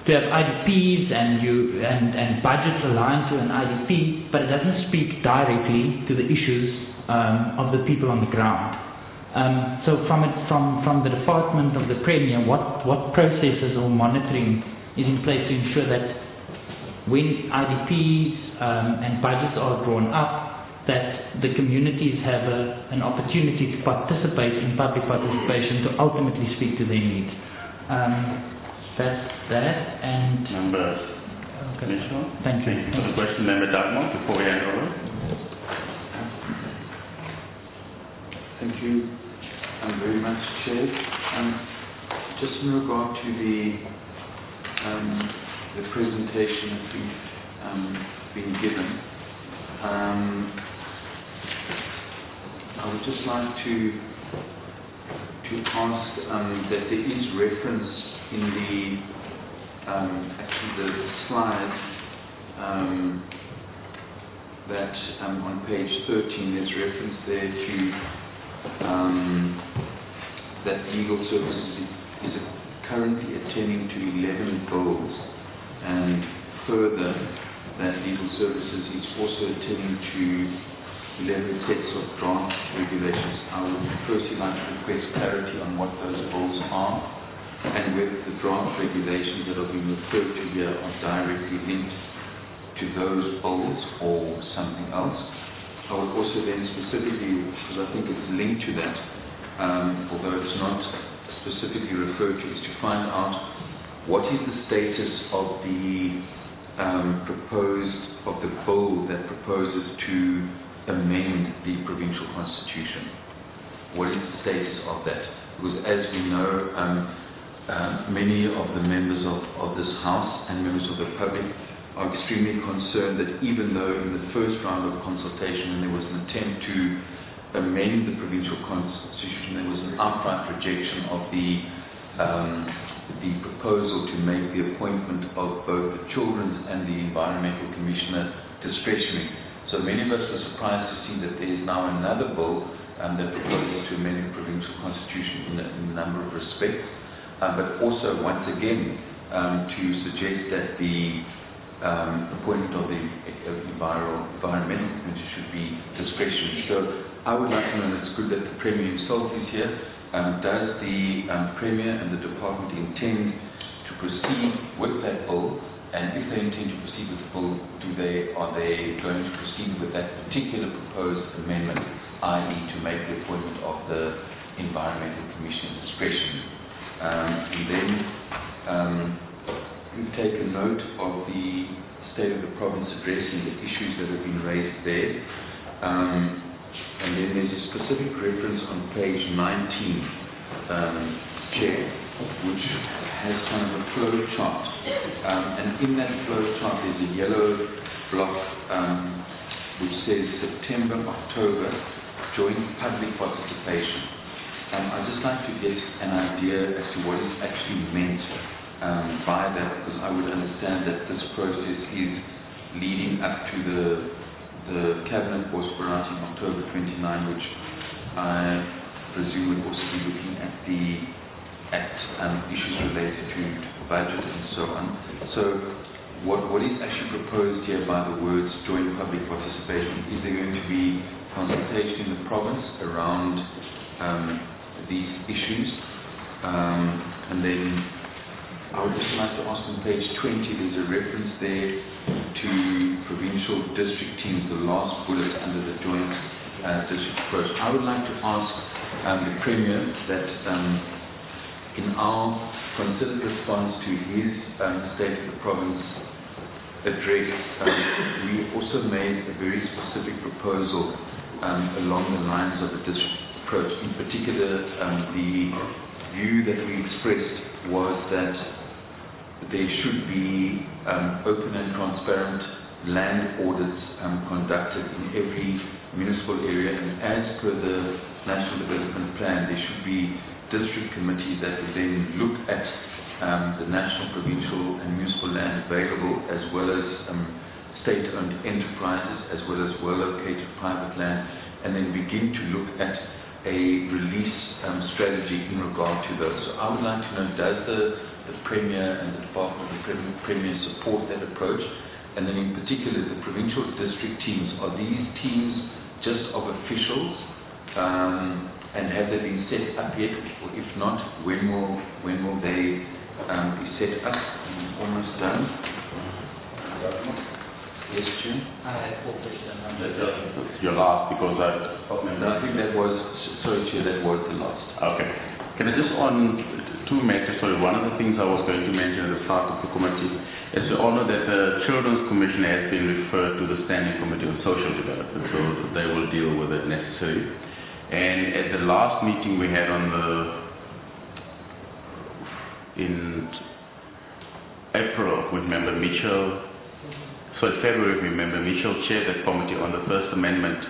have IDPs and budgets aligned to an IDP, but it doesn't speak directly to the issues of the people on the ground. So from the department of the Premier, what processes or monitoring is in place to ensure that when IDPs and budgets are drawn up, that the communities have an opportunity to participate in public participation to ultimately speak to their needs. That's that. And Member Mitchell. Thank you. Thank you for the question. Member Dartmouth, before we hand over. Thank you very much, Chair. Just in regard to the presentation that we've been given, I would just like to ask that there is reference in the slide that on page 13 there's reference there to that legal services is currently attending to 11 bills, and further that legal services is also attending to 11 sets of draft regulations. I would firstly like to request clarity on what those bills are and whether the draft regulations that are being referred to here are directly linked to those bills or something else. I would also then specifically, because I think it's linked to that, although it's not specifically referred to, is to find out what is the status of the bill that proposes to amend the provincial constitution. What is the status of that? Because as we know, many of the members of this House and members of the public are extremely concerned that even though in the first round of consultation there was an attempt to amend the provincial constitution, there was an outright rejection of the proposal to make the appointment of both the Children's and the Environmental Commissioner discretionary. So many of us were surprised to see that there is now another bill that proposes to amend the provincial constitution in a number of respects, but also once again to suggest that the appointment of the Environmental Committee should be discretionary. So I would like to know, and it's good that the Premier himself is here, does the Premier and the Department intend to proceed with that bill? And if they intend to proceed with the bill, are they going to proceed with that particular proposed amendment, i.e. to make the appointment of the Environmental Commission discretionary? And then we've taken note of the State of the Province addressing the issues that have been raised there. And then there's a specific reference on page 19, Chair, which has kind of a flow chart. And in that flow chart there's a yellow block which says September, October, joint public participation. I'd just like to get an idea as to what is actually meant by that, because I would understand that this process is leading up to the Cabinet Board in October 29, which I presume would also be looking at issues related to budget and so on. So what is actually proposed here by the words joint public participation? Is there going to be consultation in the province around these issues? And then I would just like to ask on page 20, there's a reference there to provincial district teams, the last bullet under the joint district approach. I would like to ask the Premier that in our considered response to his State of the Province address, we also made a very specific proposal along the lines of a district approach. In particular, the view that we expressed was that there should be open and transparent land audits conducted in every municipal area, and as per the National Development Plan, there should be district committees that would then look at the national, provincial and municipal land available, as well as state-owned enterprises, as well as well-located private land, and then begin to look at a release strategy in regard to those. So I would like to know, does the Premier and the Department of the Premier support that approach? And then in particular, the provincial district teams, are these teams just of officials? And have they been set up yet? Or if not, when will they be set up? I'm almost done. Yes, Jim? I have 4 questions. Your last, because I think that was, sorry, Chair, that was the last. Okay. Can I just on 2 matters? Sorry, one of the things I was going to mention at the start of the committee is to honor that the Children's Commission has been referred to the Standing Committee on Social Development, so they will deal with it necessarily. And at the last meeting we had in April with Member Mitchell, so in February we Member Mitchell chaired the committee on the First Amendment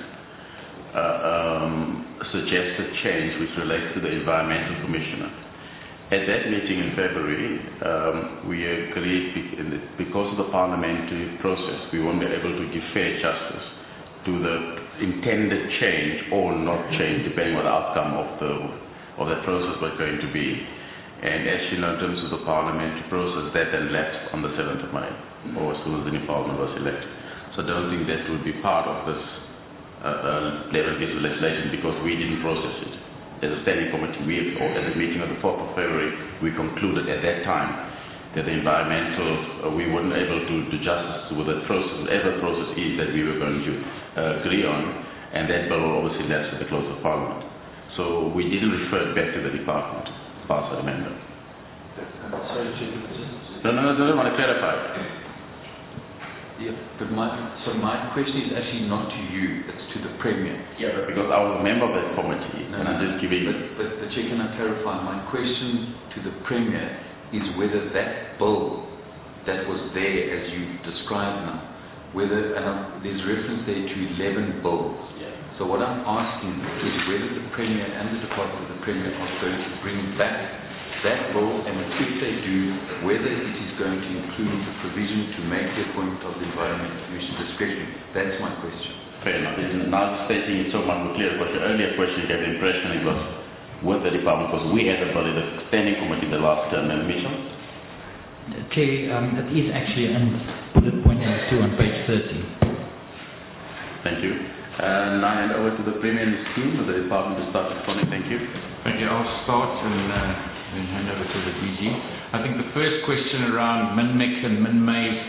suggested change which relates to the Environmental Commissioner. At that meeting in February, we agreed because of the parliamentary process, we won't be able to give fair justice to the intended change or not change, depending on the outcome of that process was going to be. And as you know, in terms of the parliamentary process, that then lapsed on the 7th of May, or as soon as the new parliament was elected. So I don't think that would be part of this 11 piece of legislation because we didn't process it. As a standing committee, at the meeting on the 4th of February, we concluded at that time that the environmental, we weren't able to do justice with the process, whatever process is that we were going to agree on, and that bill will obviously lapse at the close of Parliament. So we didn't refer it back to the department, as far as I remember. Sorry, Chief, No, I want to clarify. Yeah, but my question is actually not to you, it's to the Premier. Yeah, but because I was a member of that committee, and I'm just giving... But Chair, can I clarify? My question to the Premier is whether that bill that was there as you described now, whether, and there's reference there to 11 bills. Yeah. So what I'm asking is whether the Premier and the Department of the Premier are going to bring back that bill, and if they do, whether it is going to include the provision to make the appointment of the Environment Commission discretionary. That's my question. Fair enough. Now stating it so much more clear, because the earlier question gave the impression it was with the department, because we had a bill in the standing committee the last term, Member Mitchell. Chair, it is actually in bullet point number 2 on page 30. Thank you. Now I hand over to the Premier and his team for the department to start responding. Thank you. Thank you. I'll start and then hand over to the DG. I think the first question around min-mix and min-maze,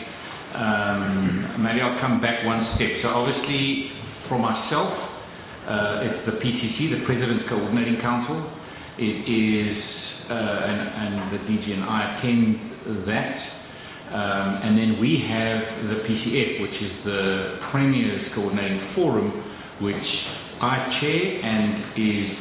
maybe I'll come back one step. So obviously, for myself, it's the PCC, the President's Coordinating Council. It is, and the DG and I attend that. And then we have the PCF, which is the Premier's Coordinating Forum, which I chair and is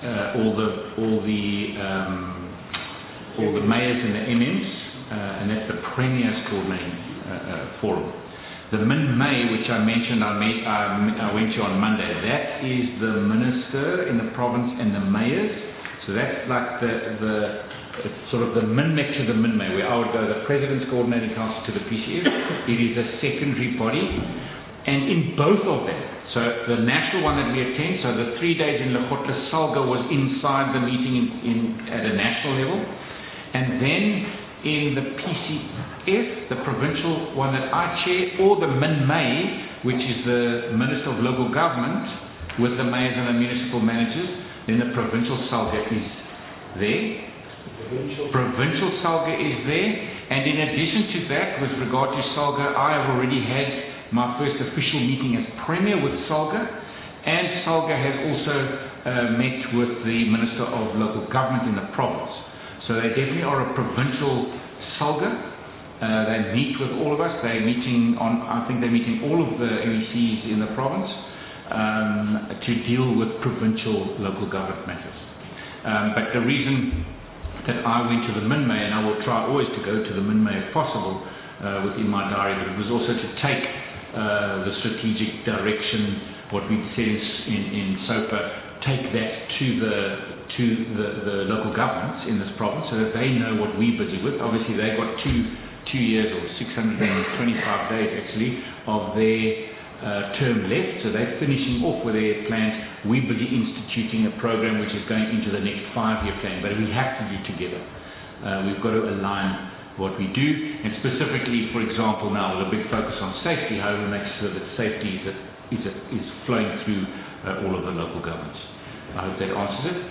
all the mayors and the MMs, and that's the Premier's Coordinating Forum. The Min-May, which I mentioned, I went to on Monday, that is the minister in the province and the mayors. So that's like it's sort of the min-mix to the min-May, where I would go the President's Coordinating Council to the PCF. It is a secondary body. And in both of them, so the national one that we attend, so the 3 days in Lekgotla Salga was inside the meeting at a national level. And then in the PCF, the provincial one that I chair, or the Min-May, which is the Minister of Local Government, with the mayors and the municipal managers, then the provincial Salga is there. Provincial Salga is there. And in addition to that, with regard to Salga, I have already had my first official meeting as Premier with Salga, and Salga has also met with the Minister of Local Government in the province. So they definitely are a provincial Salga. They meet with all of us. They're meeting I think they're meeting all of the MECs in the province to deal with provincial local government matters. But the reason that I went to the Min-May, and I will try always to go to the Min-May if possible within my diary, but it was also to take the strategic direction, what we've said in SOPA, take that to the local governments in this province so that they know what we're busy with. Obviously, they've got two years or 625 days actually of their term left, so they're finishing off with their plans. we're busy instituting a program which is going into the next 5-year plan, but we have to do together. We've got to align what we do, and specifically, for example, now with a big focus on safety, how we make sure that safety is flowing through all of the local governments. I hope that answers it.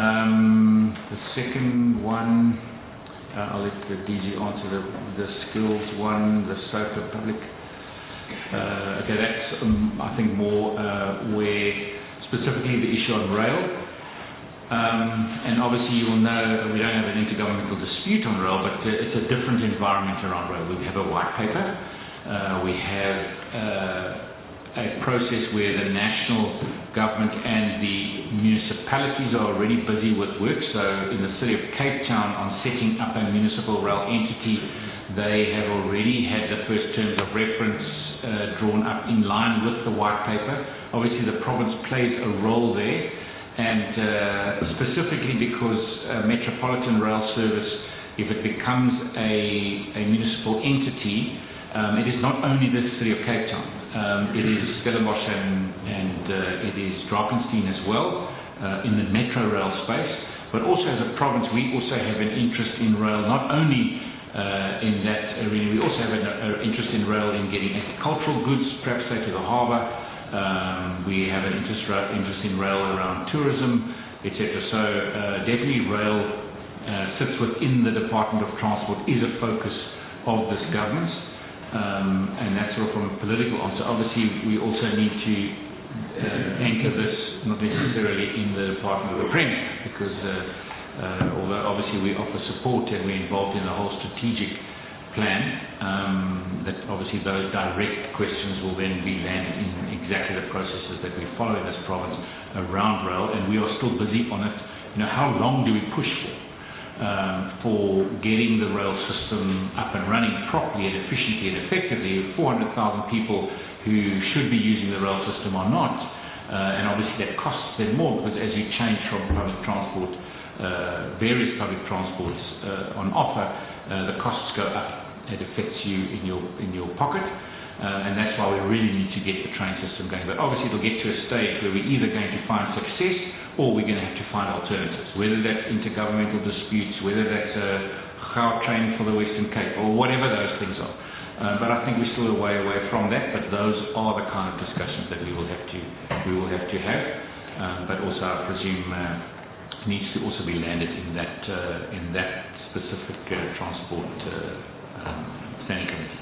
The second one, I'll let the DG answer the skills one, the SOCA public. Okay, that's I think more where specifically the issue on rail. And obviously you will know we don't have an intergovernmental dispute on rail, but it's a different environment around rail. We have a white paper. We have a process where the national government and the municipalities are already busy with work. So in the city of Cape Town on setting up a municipal rail entity, they have already had the first terms of reference drawn up in line with the white paper. Obviously the province plays a role there, and specifically because Metropolitan Rail Service, if it becomes a municipal entity, it is not only the city of Cape Town. It is Stellenbosch and it is Drakenstein as well in the metro rail space. But also as a province, we also have an interest in rail, not only in that arena, we also have an interest in rail in getting agricultural goods, perhaps say to the harbour. We have an interest in rail around tourism, etc. So definitely rail sits within the Department of Transport, is a focus of this government. And that's sort of from a political answer. Obviously, we also need to anchor this not necessarily in the Department of the Premier, because although obviously we offer support and we're involved in the whole strategic plan, that obviously those direct questions will then be landed in exactly the processes that we follow in this province around rail, and we are still busy on it. You know, how long do we push for getting the rail system up and running properly and efficiently and effectively? 400,000 people who should be using the rail system are not, and obviously that costs them more, because as you change from public transport, various public transports on offer, the costs go up. It affects you in your pocket, and that's why we really need to get the train system going. But obviously it'll get to a stage where we're either going to find success or we're going to have to find alternatives, whether that's intergovernmental disputes, whether that's a Gautrain for the Western Cape, or whatever those things are. But I think we're still a way away from that, but those are the kind of discussions that we will have to have. But also I presume needs to also be landed in that specific transport standing committee.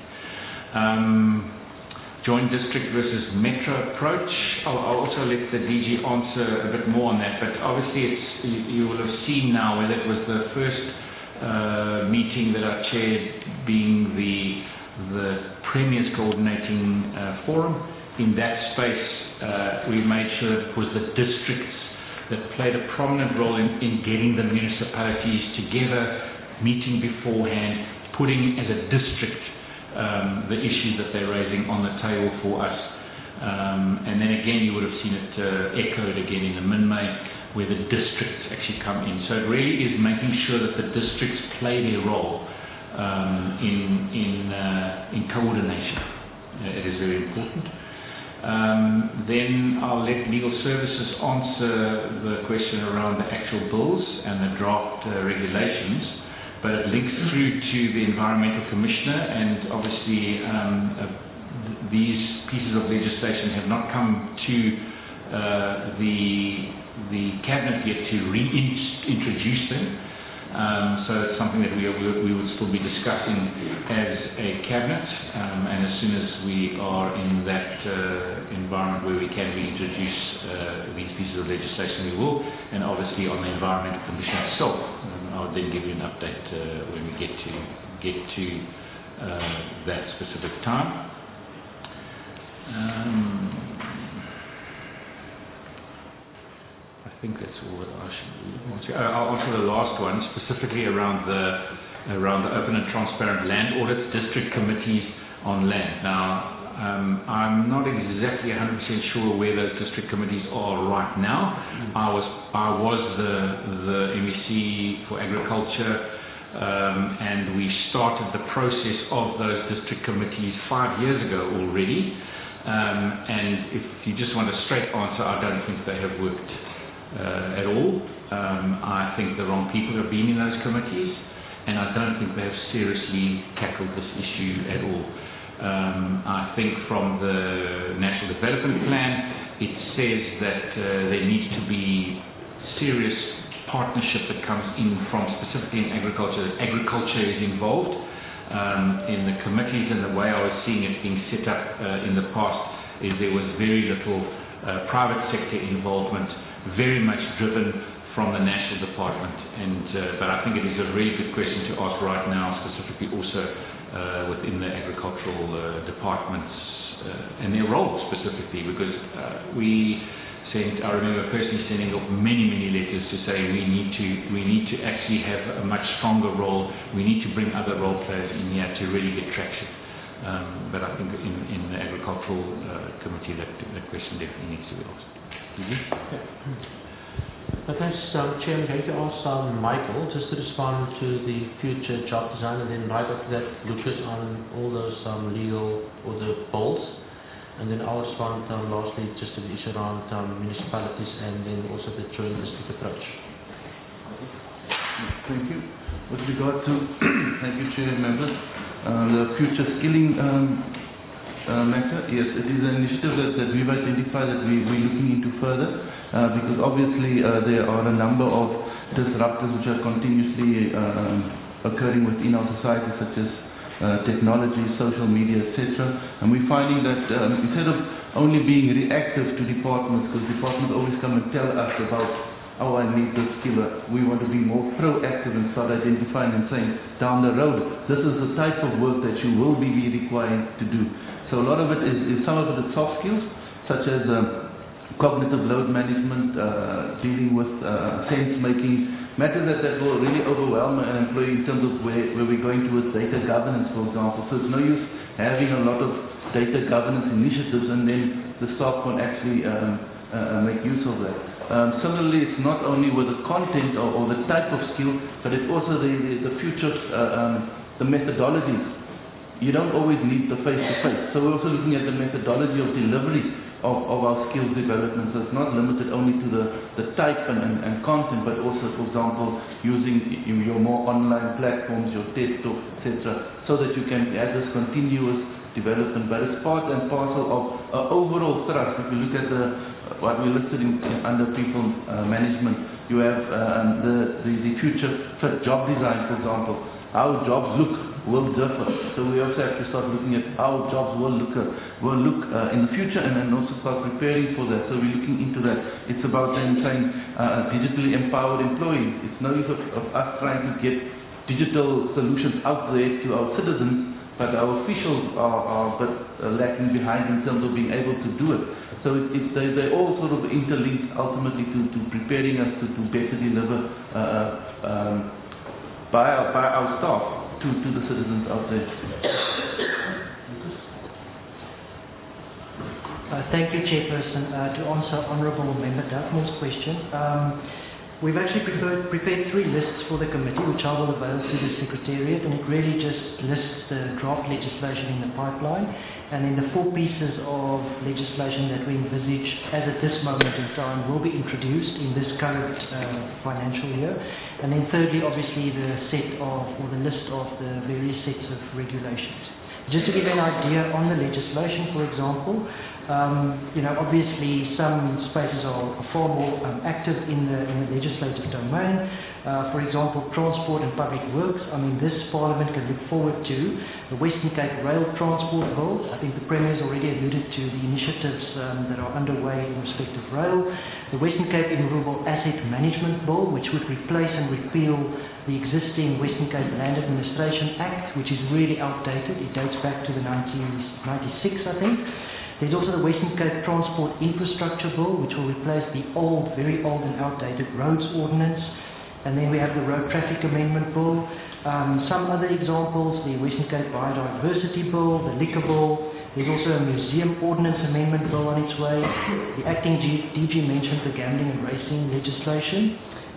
Joint district versus metro approach. I'll also let the DG answer a bit more on that, but obviously you will have seen now whether it was the first meeting that I chaired, being the Premier's coordinating forum. In that space we made sure it was the districts that played a prominent role in getting the municipalities together, meeting beforehand, putting as a district the issues that they're raising on the table for us. And then again, you would have seen it echoed again in the Minmay, where the districts actually come in. So it really is making sure that the districts play their role in coordination. It is very important. Then I'll let Legal Services answer the question around the actual bills and the draft regulations. But it links through to the Environmental Commissioner, and obviously these pieces of legislation have not come to the Cabinet yet to reintroduce them. So it's something that we would still be discussing as a Cabinet, and as soon as we are in that environment where we can reintroduce these pieces of legislation, we will. And obviously on the Environmental Commission itself, I'll then give you an update when we get to that specific time. I think that's all that I should answer. I'll answer the last one, specifically around the open and transparent land audits, district committees on land. Now, I'm not exactly 100% sure where those district committees are right now. I was the MEC for agriculture, and we started the process of those district committees 5 years ago already. And if you just want a straight answer, I don't think they have worked at all. I think the wrong people have been in those committees, and I don't think they have seriously tackled this issue at all. I think from the National Development Plan, it says that there needs to be serious partnership that comes in from specifically in agriculture, that agriculture is involved. In the committees and the way I was seeing it being set up in the past is there was very little private sector involvement, very much driven from the national department. But I think it is a really good question to ask right now, specifically also within the agricultural departments and their role specifically, because I remember personally sending off many letters to say we need to actually have a much stronger role. We need to bring other role players in here to really get traction. But I think in the agricultural committee that question definitely needs to be asked. Thanks, Chair. I'm going to ask Michael just to respond to the future job design, and then right after that, Lucas on all those legal or the polls. And then I'll respond lastly just to the issue around municipalities and then also the joint district approach. Thank you. With regard to, thank you, Chair and members, the future skilling matter, yes, it is an initiative that we've identified that we're looking into further because obviously there are a number of disruptors which are continuously occurring within our society, such as technology, social media, etc. And we're finding that instead of only being reactive to departments, because departments always come and tell us about, oh, I need this skill, we want to be more proactive and start identifying and saying, down the road, this is the type of work that you will be required to do. So a lot of it is some of it is soft skills, such as cognitive load management, dealing with sense making, matters that will really overwhelm an employee in terms of where we're going towards data governance, for example. So it's no use having a lot of data governance initiatives and then the staff can actually make use of that. Similarly, it's not only with the content or the type of skill, but it's also the future, the methodologies. You don't always need the face-to-face. So we're also looking at the methodology of delivery of our skills development. So it's not limited only to the type and content, but also, for example, using your more online platforms, your TED Talk, etc., so that you can have this continuous development. But it's part and parcel of overall thrust. If you look at what we listed under people management, you have the future fit job design, for example. How jobs look will differ. So we also have to start looking at how jobs will look in the future, and then also start preparing for that. So we're looking into that. It's about then saying digitally empowered employees. It's no use of us trying to get digital solutions out there to our citizens, but our officials are a bit lacking behind in terms of being able to do it. So they all sort of interlinked ultimately to preparing us to better deliver by our staff to the citizens out there. Thank you, Chairperson. To answer Honourable Member Duffmore's question, we've actually prepared 3 lists for the committee, which I will avail to the Secretariat, and it really just lists the draft legislation in the pipeline, and then the 4 pieces of legislation that we envisage as at this moment in time will be introduced in this current financial year. And then thirdly, obviously, the list of the various sets of regulations. Just to give you an idea on the legislation, for example, obviously some spaces are far more active in the legislative domain. For example, transport and public works. I mean, this Parliament can look forward to the Western Cape Rail Transport Bill. I think the Premier has already alluded to the initiatives that are underway in respect of rail. The Western Cape Renewable Asset Management Bill, which would replace and repeal the existing Western Cape Land Administration Act, which is really outdated. It dates back to the 1996, I think. There's also the Western Cape Transport Infrastructure Bill, which will replace the old, very old and outdated Roads Ordinance. And then we have the Road Traffic Amendment Bill. Some other examples, the Western Cape Biodiversity Bill, the Liquor Bill. There's also a Museum Ordinance Amendment Bill on its way. The Acting DG mentioned the gambling and racing legislation.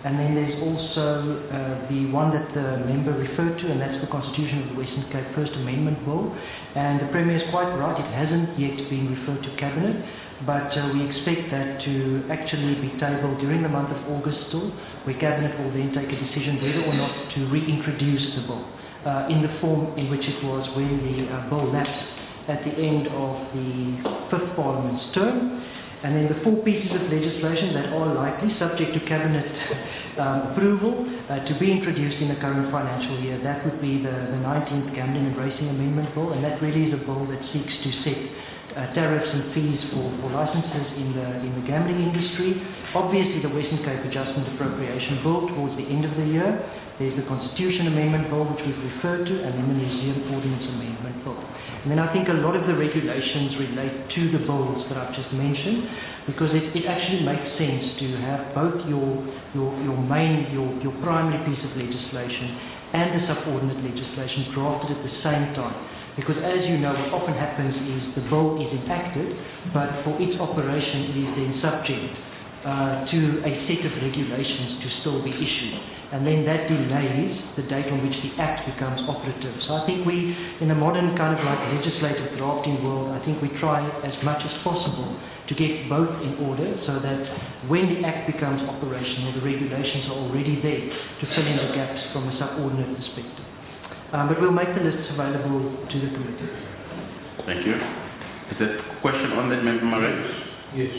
And then there's also the one that the member referred to, and that's the Constitution of the Western Cape First Amendment Bill. And the Premier is quite right, it hasn't yet been referred to Cabinet, but we expect that to actually be tabled during the month of August still, where Cabinet will then take a decision whether or not to reintroduce the bill in the form in which it was when the bill lapsed at the end of the 5th Parliament's term. And then the 4 pieces of legislation that are likely, subject to Cabinet approval, to be introduced in the current financial year. That would be the 19th Gambling and Racing Amendment Bill, and that really is a bill that seeks to set tariffs and fees for licenses in the gambling industry. Obviously, the Western Cape Adjustment Appropriation Bill towards the end of the year. There's the Constitution Amendment Bill, which we've referred to, and then the Museum Ordinance Amendment Bill. And then I think a lot of the regulations relate to the bills that I've just mentioned, because it actually makes sense to have both your primary piece of legislation and the subordinate legislation drafted at the same time. Because as you know, what often happens is the bill is enacted, but for its operation it is then subject to a set of regulations to still be issued. And then that delays the date on which the Act becomes operative. So I think we, in a modern kind of like legislative drafting world, I think we try as much as possible to get both in order so that when the Act becomes operational, the regulations are already there to fill in the gaps from a subordinate perspective. But we'll make the lists available to the committee. Thank you. Is there a question on that, Member Murray? Yes.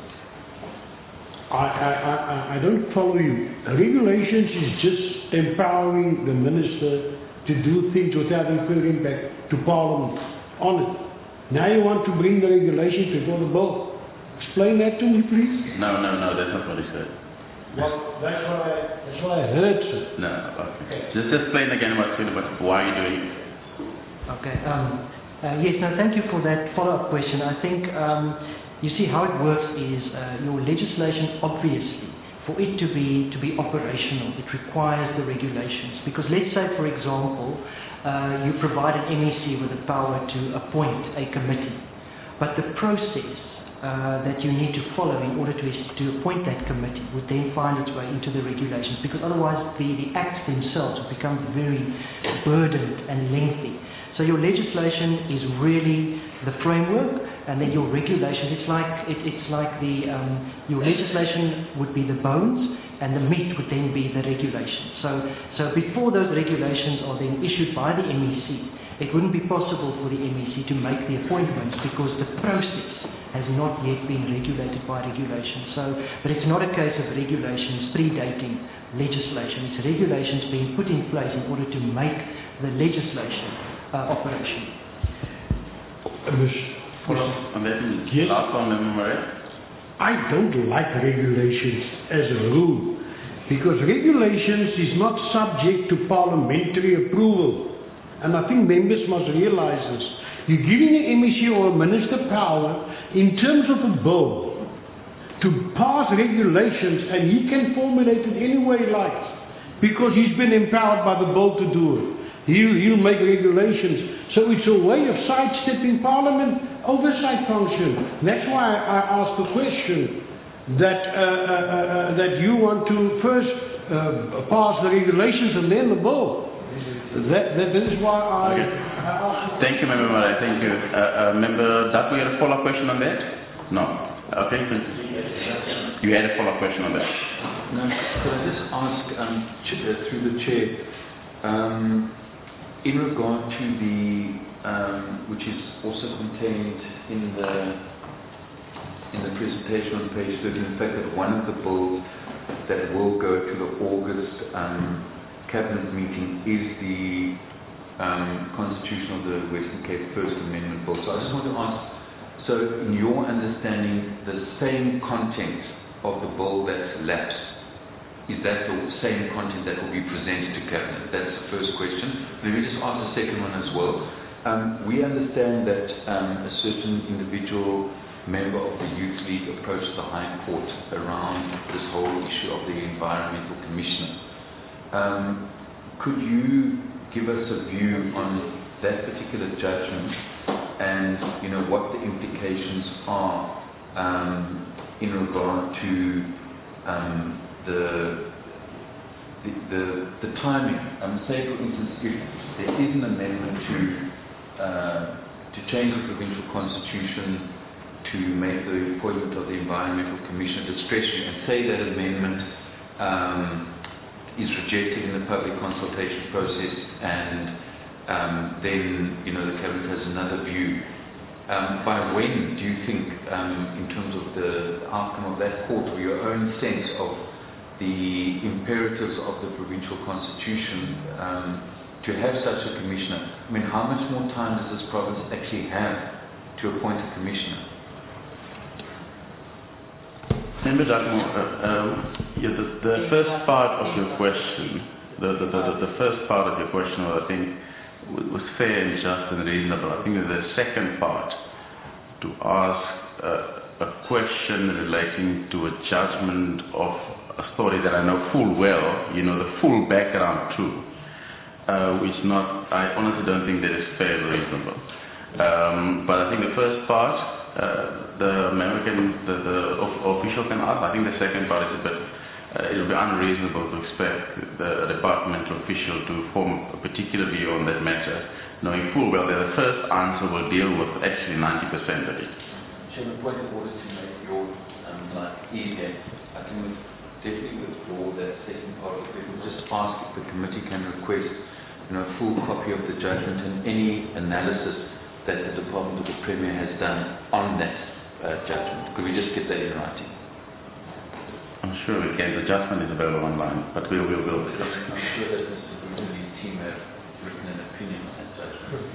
I don't follow you. Regulations is just empowering the minister to do things without referring back to Parliament on it. Now you want to bring the regulations before the bill. Explain that to me, please. No, that's not what he said. Well, that's what I heard, sir. No, okay. Just explain again but why are you doing it? Okay. Yes, no, thank you for that follow-up question. I think you see how it works is your legislation, obviously, for it to be operational, it requires the regulations. Because let's say, for example, you provide an MEC with the power to appoint a committee, but the process that you need to follow in order to appoint that committee would then find its way into the regulations, because otherwise the acts themselves would become very burdened and lengthy. So your legislation is really the framework, and then your regulations, it's like your legislation would be the bones, and the meat would then be the regulations. So before those regulations are then issued by the MEC, it wouldn't be possible for the MEC to make the appointments because the process has not yet been regulated by regulation. But it's not a case of regulations predating legislation. It's regulations being put in place in order to make the legislation operational. And then last one, Member. I don't like regulations as a rule, because regulations is not subject to parliamentary approval. And I think members must realize this. You're giving an MEC or a minister power in terms of a bill to pass regulations, and he can formulate it any way he likes, because he's been empowered by the bill to do it. He'll make regulations. So it's a way of sidestepping Parliament oversight function. That's why I asked the question that you want to first pass the regulations and then the bill. That is why I asked. Thank you, Member Murray. Thank you. Member Dapu, you had a follow-up question on that? No. Okay. You had a follow-up question on that? No. Could I just ask, through the chair, in regard to the, which is also contained in the presentation on page 13, the fact that one of the bills that will go to the August Cabinet meeting is the Constitution of the Western Cape First Amendment Bill. So I just want to ask, so in your understanding, the same content of the bill that's lapsed, is that the same content that will be presented to Cabinet? That's the first question. Let me just ask the second one as well. We understand that a certain individual member of the Youth League approached the High Court around this whole issue of the Environmental Commissioner. Could you give us a view on that particular judgment and what the implications are in regard to the the timing. Say, for instance, if there is an amendment to change the provincial constitution to make the appointment of the Environmental Commissioner discretionary, and say that amendment is rejected in the public consultation process, and then the Cabinet has another view. By when do you think, in terms of the outcome of that court, or your own sense of the imperatives of the provincial constitution, to have such a commissioner? I mean, how much more time does this province actually have to appoint a commissioner? Member Dugmore, the first part of your question, the first part of your question, I think, was fair and just and reasonable. I think the second part, to ask a question relating to a judgment of a story that I know full well, the full background to, which I honestly don't think that is fair and reasonable. But I think the first part, the member the official can ask. I think the second part is a bit, it will be unreasonable to expect the departmental official to form a particular view on that matter, knowing full well that the first answer will deal with actually 90% of it. Chairman, point of order to make your life easier. I can definitely withdraw that second part of it. We'll just ask if the committee can request a full copy of the judgment and any analysis that the Department of the Premier has done on that judgment. Could we just get that in writing? I'm sure we can. The judgment is available online, but we'll. I'm sure that Mr. Bruno's team have written an opinion on that judgment.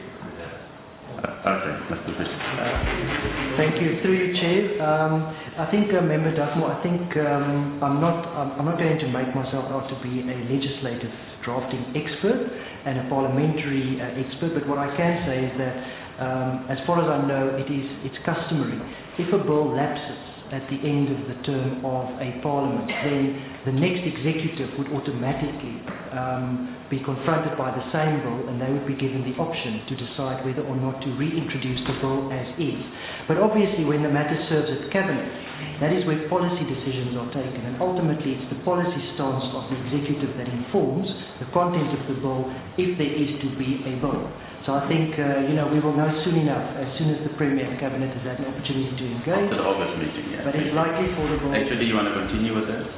Okay, Mr. Bishop. Thank you. Through you, Chair. I think, Member Dugmore, I think I'm not going to make myself out to be a legislative drafting expert and a parliamentary expert, but what I can say is that, as far as I know, it's customary. If a bill lapses at the end of the term of a parliament, then the next executive would automatically be confronted by the same bill, and they would be given the option to decide whether or not to reintroduce the bill as is. But obviously, when the matter serves at Cabinet, that is where policy decisions are taken, and ultimately it's the policy stance of the executive that informs the content of the bill, if there is to be a bill. So I think, we will know soon enough, as soon as the Premier and Cabinet has had an opportunity to engage. After the August meeting, yeah. But it's likely for the bill. Actually, you want to continue with that?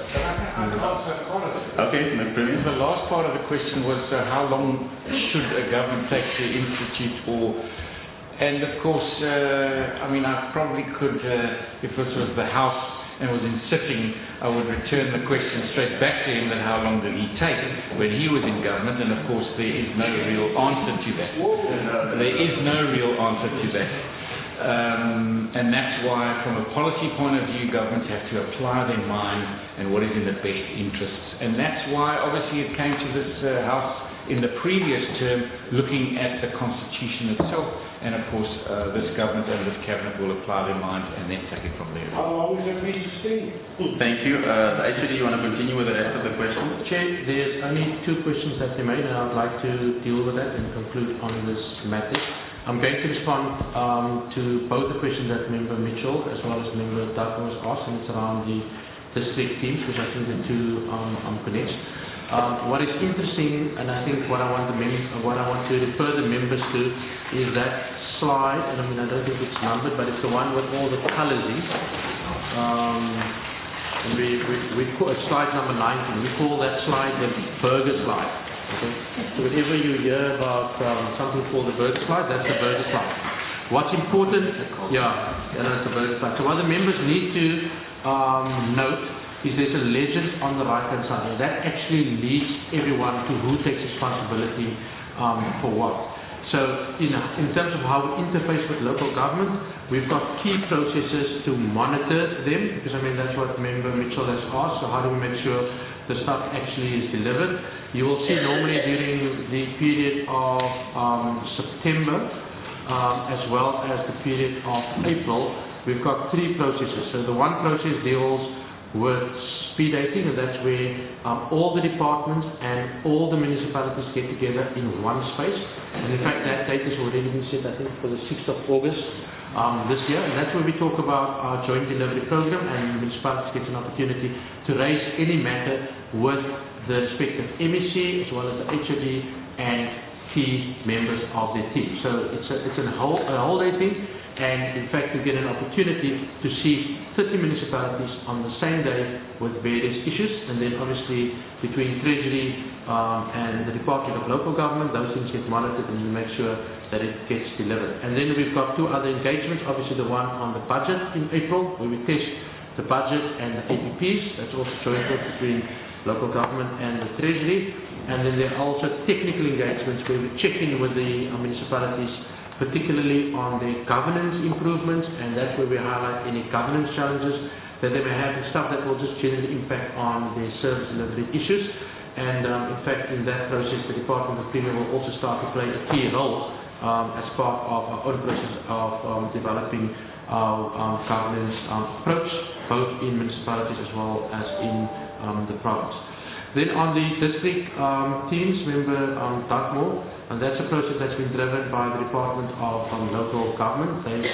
Okay, Mr. Premier. The last part of the question was how long should a government take to institute and of course, I probably could, if this was the House and was in sitting, I would return the question straight back to him that how long did he take when he was in government, and of course there is no real answer to that. There is no real answer to that. And that's why, from a policy point of view, governments have to apply their mind and what is in the best interests. And that's why, obviously, it came to this House in the previous term, looking at the Constitution itself. And of course, this government and this Cabinet will apply their mind and then take it from there. How long is that piece of string? Thank you. Actually, you want to continue with the rest of the question? Chair, there's only two questions that they made, and I'd like to deal with that and conclude on this matter. I'm going to respond to both the questions that Member Mitchell as well as Member Dugmore was asked, and it's around the district teams, which I think the two connect. What is interesting, and I think what I want to refer the members to, is that slide, and I don't think it's numbered, but it's the one with all the colours in. And we call it slide number 19. We call that slide the burger slide. Okay? So whenever you hear about something called the burger slide, that's the burger slide. What's important, that's the burger slide. So what the members need to note is there's a legend on the right-hand side. And that actually leads everyone to who takes responsibility for what. So, in terms of how we interface with local government, we've got key processes to monitor them, because that's what Member Mitchell has asked. So how do we make sure the stuff actually is delivered? You will see normally during the period of September, as well as the period of April, we've got three processes. So the one process deals with speed dating, and that's where all the departments and all the municipalities get together in one space. And in fact, that date has already been set, I think, for the 6th of August this year. And that's where we talk about our joint delivery program, and municipalities get an opportunity to raise any matter with the respective MEC as well as the HOD and key members of their team. So it's a whole day thing, and in fact we get an opportunity to see 30 municipalities on the same day with various issues, and then obviously between Treasury and the Department of Local Government, those things get monitored and we make sure that it gets delivered. And then we've got two other engagements, obviously the one on the budget in April where we test the budget and the APPs, that's also joint work between local government and the Treasury. And then there are also technical engagements where we check in with the municipalities, particularly on their governance improvements, and that's where we highlight any governance challenges that they may have and stuff that will just generally impact on their service delivery issues. And in fact, in that process, the Department of Premier will also start to play a key role as part of our own process of developing our governance approach, both in municipalities as well as in the province. Then on the district teams, remember Doug Moore, and that's a process that's been driven by the Department of Local Government. They've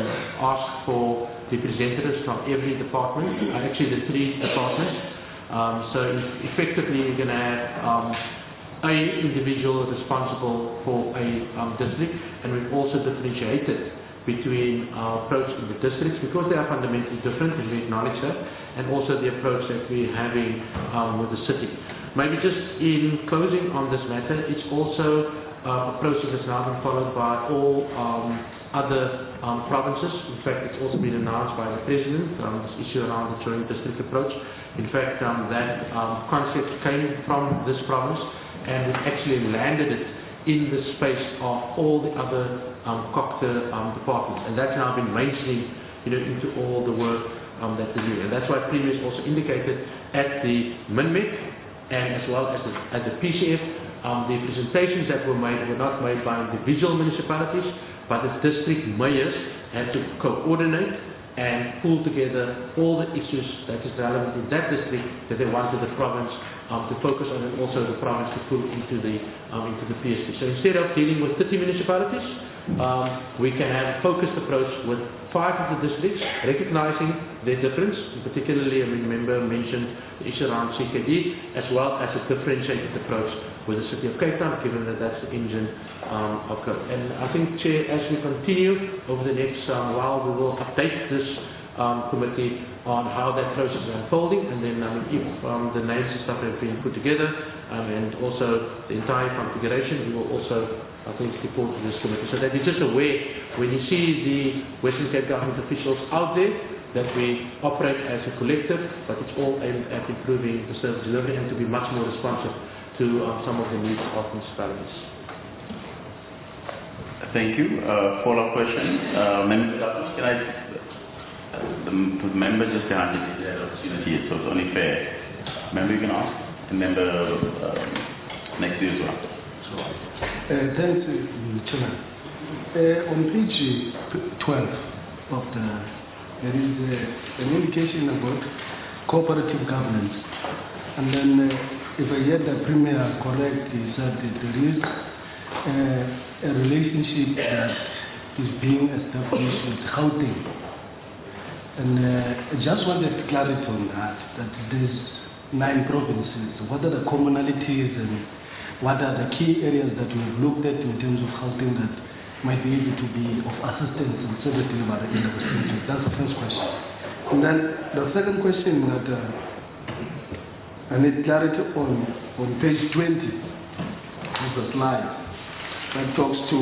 asked for representatives from every department, actually the 3 departments. So effectively you're going to have a individual responsible for a district, and we've also differentiated between our approach in the districts because they are fundamentally different, and we acknowledge that, and also the approach that we're having with the city. Maybe just in closing on this matter, it's also a process that's now been followed by all other provinces. In fact, it's also been announced by the President, this issue around the joint district approach. In fact, that concept came from this province, and we've actually landed it in the space of all the other COCTA departments, and that's now been mainstreamed, into all the work that we do. And that's why Premier has also indicated at the MINMEC and as well as the PCF, the presentations that were made were not made by individual municipalities, but the district mayors had to coordinate and pull together all the issues that is relevant in that district that they wanted the province to focus on, and also the province to pull into the PSP. So instead of dealing with 30 municipalities, we can have a focused approach with 5 of the districts, recognizing their difference. Particularly, I remember mentioned the issue around CKD, as well as a differentiated approach with the City of Cape Town, given that that's the engine of growth. And I think, Chair, as we continue over the next while, we will update this committee on how that process is unfolding, and then if the names and stuff have been put together, and also the entire configuration, we will also, I think, report to this committee, so that you're just aware when you see the Western Cape government officials out there that we operate as a collective, but it's all aimed at improving the service delivery and to be much more responsive to some of the needs of municipalities. Thank you. Follow-up question. Member Douglas, can I? The member just behind you, the opportunity, so it's only fair. Member, you can ask, and member next to you as well. Thanks, Chairman. On page 12 of there is an indication about cooperative governance, and then if I get the Premier correct, he said that there is a relationship that is being established with Gauteng. And I just wanted clarity on that there's 9 provinces. What are the commonalities and what are the key areas that we've looked at in terms of Gauteng that might be able to be of assistance and service delivery in the vicinity? That's the first question. And then the second question that I need clarity on page 20 of the slide that talks to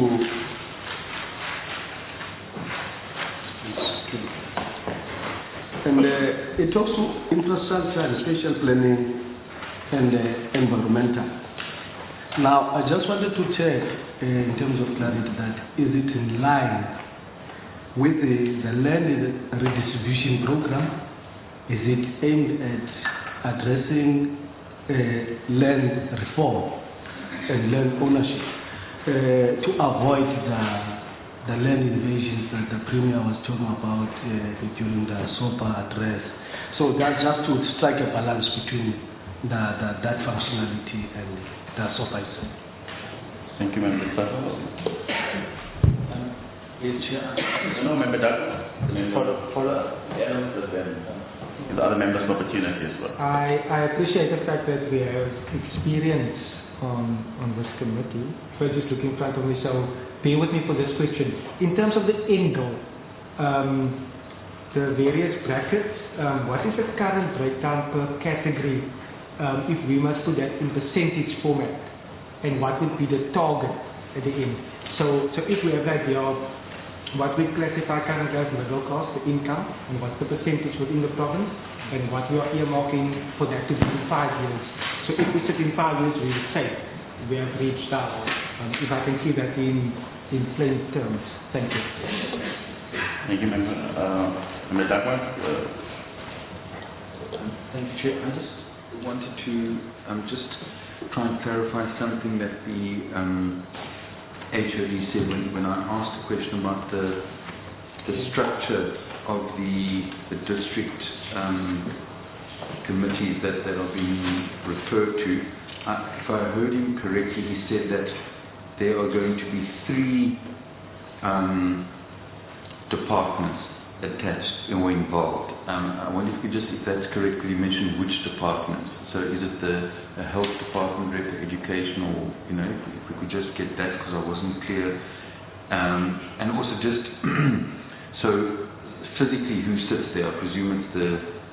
it talks to infrastructure and spatial planning and environmental. Now, I just wanted to check in terms of clarity that is it in line with the land redistribution program? Is it aimed at addressing land reform and land ownership to avoid the land invasions that the Premier was talking about during the SOPA address? So that's just to strike a balance between that functionality and the SOPA itself. Thank you, Member Sir. No, Member Doug. give the other members an opportunity as well. I appreciate the fact that we have experience on this committee. We're just looking in front of me, so bear with me for this question. In terms of the end goal, the various brackets, what is the current breakdown per category if we must put that in percentage format? And what would be the target at the end? So if we have an idea of what we classify currently as middle class, the income, and what's the percentage within the province, and what we are earmarking for that to be in 5 years. So if we sit in 5 years, we will say we have reached our, if I can see that in plain terms. Thank you. Thank you, Member. Member Dagmar? Thank you, Chair. I just wanted to just try and clarify something that the HOD said when I asked a question about the structure of the district committees that are being referred to. If I heard him correctly, he said that there are going to be 3 departments attached or involved. I wonder if you just, if that's correctly mentioned, which departments? So is it the health department, education, or, you know, if we could just get that, because I wasn't clear. And also just, so physically who sits there? I presume it's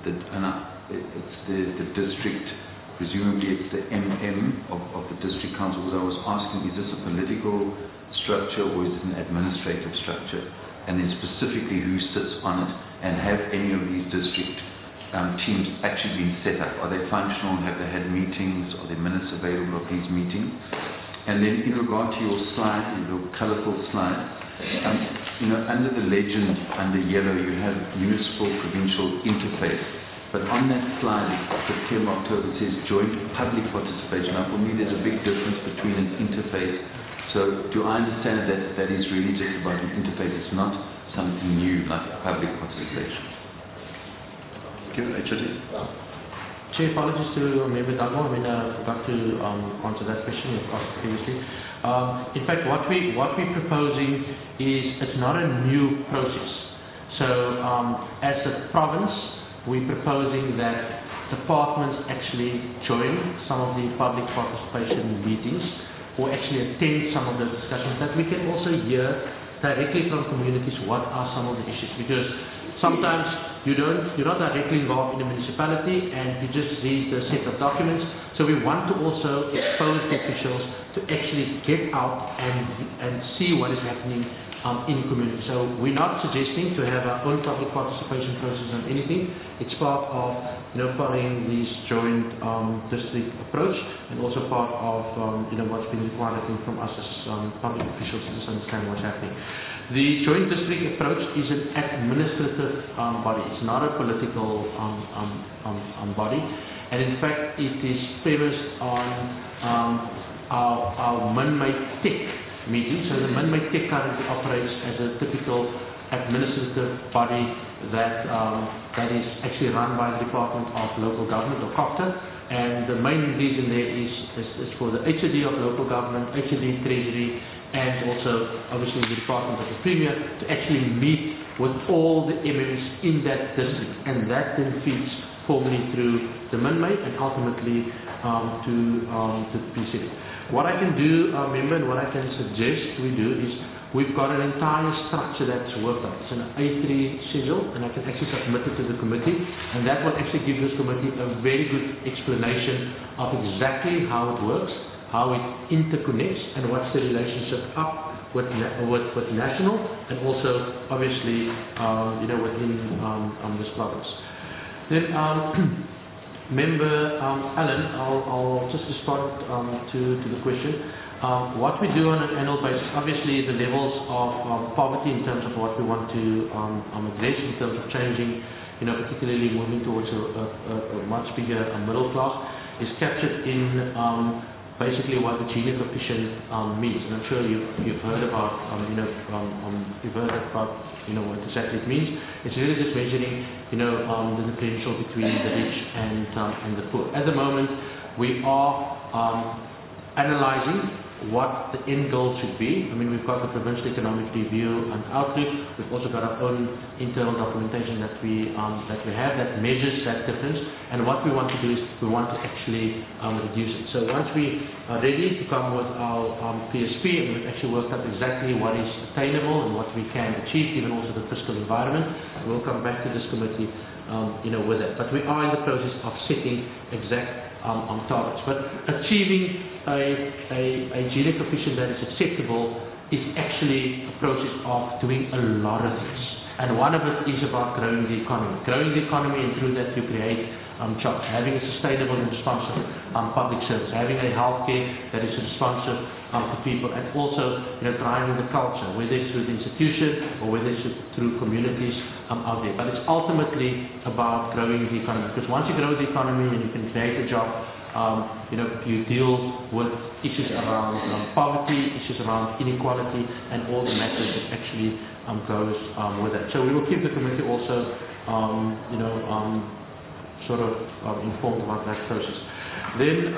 the district, presumably it's the MM of the district council. Because I was asking, is this a political structure or is it an administrative structure? And then specifically who sits on it, and have any of these district teams actually been set up? Are they functional? Have they had meetings? Are there minutes available of these meetings? And then in regard to your slide, your colourful slide, you know, under the legend, under yellow, you have municipal provincial interface. But on that slide, September, October, it says joint public participation. Now, for me, there's a big difference between an interface. So do I understand that that is really just about an interface? It's not something new like public participation. Thank you. HOD. Chair, apologies to Member Dagmar. I forgot to answer that question you asked previously. In fact, what we're proposing is it's not a new process. So as a province, we're proposing that departments actually join some of the public participation meetings, or actually attend some of the discussions, that we can also hear directly from communities what are some of the issues. Because sometimes you're not directly involved in the municipality and you just read the set of documents. So we want to also expose the officials to actually get out and see what is happening in community. So we're not suggesting to have our own public participation process on anything. It's part of, you know, following this joint district approach, and also part of what's been required, I think, from us as public officials to just understand what's happening. The joint district approach is an administrative body. It's not a political body, and in fact, it is premised on our Minmay Tech meeting. So the Minmay Tech currently operates as a typical administrative body that is actually run by the Department of Local Government, or COGTA, and the main reason there is for the HOD of Local Government, HOD Treasury, and also obviously the Department of the Premier to actually meet with all the MMs in that district, and that then feeds formally through the Minmay and ultimately to the PCD. What I can do, member, and what I can suggest we do is we've got an entire structure that's worked out. It's an A3 schedule, and I can actually submit it to the committee, and that will actually give this committee a very good explanation of exactly how it works, how it interconnects, and what's the relationship up with national, and also obviously within this province. Then Member Allen, I'll just respond to the question. What we do on an annual basis, obviously the levels of poverty in terms of what we want to address in terms of changing, particularly moving towards a much bigger middle class, is captured in basically what the Gini coefficient means. And I'm sure you've heard about what exactly it means. It's really just measuring the differential between the rich and the poor. At the moment, we are analyzing what the end goal should be. I mean, we've got the Provincial Economic Review and Outlook. We've also got our own internal documentation that we have that measures that difference. And what we want to do is we want to actually reduce it. So once we are ready to come with our PSP, and we've actually worked out exactly what is attainable and what we can achieve, given also the fiscal environment, we'll come back to this committee with it. But we are in the process of setting exact targets. But achieving a Gini coefficient that is acceptable is actually a process of doing a lot of things. And one of it is about growing the economy. Growing the economy, and through that you create jobs. Having a sustainable and responsive public service. Having a healthcare that is responsive to people, and also driving the culture, whether it's through the institution or whether it's through communities out there. But it's ultimately about growing the economy, because once you grow the economy and you can create a job, you deal with issues around poverty, issues around inequality, and all the matters that actually goes with it. So we will keep the committee also informed about that process. Then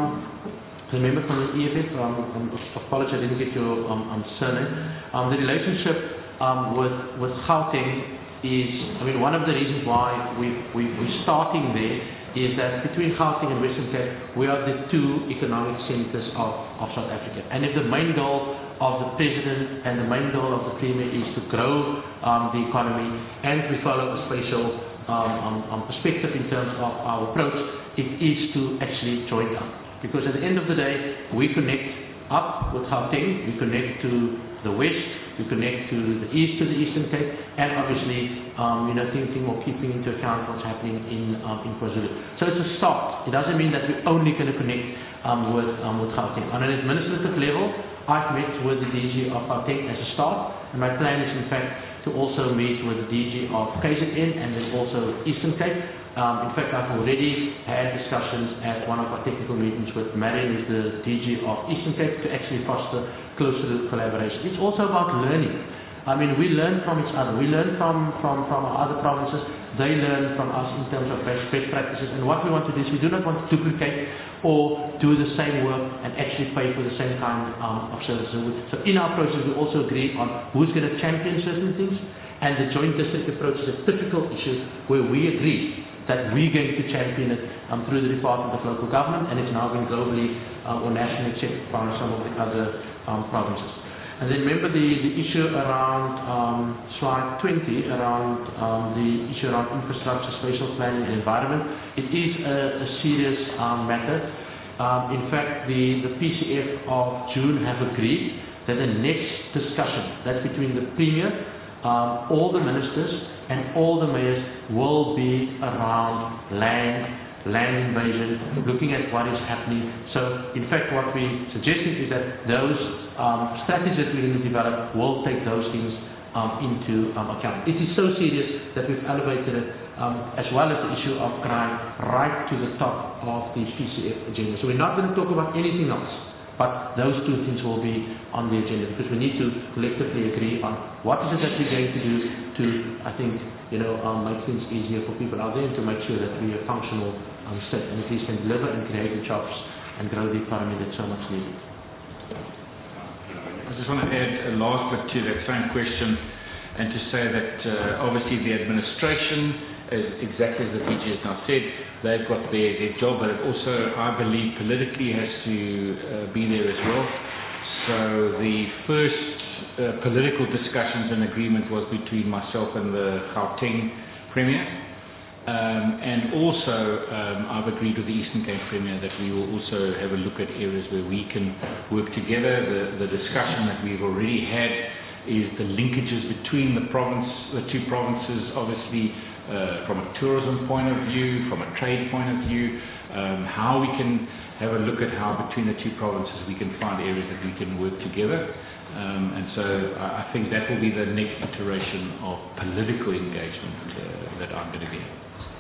the member from the EFF, apologies I didn't get your surname. The relationship with Gauteng is, one of the reasons why we're starting there is that between Gauteng and Western Cape, we are the two economic centres of South Africa. And if the main goal of the President and the main goal of the Premier is to grow the economy, and we follow a spatial perspective in terms of our approach, it is to actually join up. Because at the end of the day, we connect up with Gauteng, we connect to the west, we connect to the Eastern Cape, and obviously, thinking or keeping into account what's happening in KwaZulu. So it's a start. It doesn't mean that we're only going to connect with Gauteng. On an administrative level, I've met with the DG of Gauteng as a start, and my plan is in fact to also meet with the DG of KZN and then also Eastern Cape. In fact, I've already had discussions at one of our technical meetings with Marion, who's the DG of Eastern Cape, to actually foster closer collaboration. It's also about learning. We learn from each other. We learn from our other provinces. They learn from us in terms of best practices. And what we want to do is we do not want to duplicate or do the same work and actually pay for the same kind of services. So in our process, we also agree on who's going to champion certain things, and the joint district approach is a typical issue where we agree that we're going to champion it through the Department of Local Government, and it's now been globally or nationally accepted by some of the other provinces. And then remember the issue around slide 20, around the issue around infrastructure, spatial planning and environment. It is a serious matter. In fact, the PCF of June have agreed that the next discussion, that's between the Premier, all the ministers and all the mayors, will be around land invasion, looking at what is happening. So in fact what we're suggesting is that those strategies that we're going to develop will take those things into account. It is so serious that we've elevated it, as well as the issue of crime, right to the top of the PCF agenda. So we're not going to talk about anything else, but those two things will be on the agenda, because we need to collectively agree on what is it that we're going to do to, I think, make things easier for people out there, and to make sure that we are functional state, and at least can deliver and create the jobs and grow the economy that's so much needed. I just want to add a last bit to that same question, and to say that obviously the administration, as exactly as the DG has now said, they've got their job, but it also, I believe, politically has to be there as well. So the first political discussions and agreement was between myself and the Gauteng Premier. And also I've agreed with the Eastern Cape Premier that we will also have a look at areas where we can work together. The discussion that we've already had is the linkages between the two provinces, obviously from a tourism point of view, from a trade point of view, how we can have a look at how between the two provinces we can find areas that we can work together. And so I think that will be the next iteration of political engagement that I'm going to be in.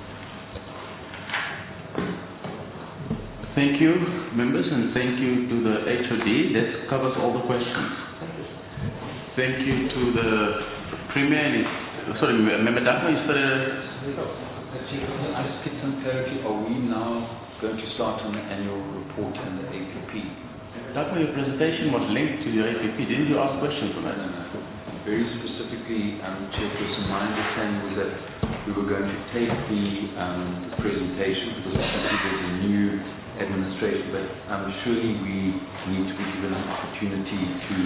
Thank you, members, and thank you to the HOD. That covers all the questions. Thank you to the Premier. Sorry, Member Dapper, is there I just get some clarity. Are we now going to start on the annual report and the APP? Doug, your presentation was linked to your APP. Didn't you ask questions on that? Very specifically, Chairperson, my understanding was that we were going to take the presentation because obviously there's a new administration, but surely we need to be given an opportunity to,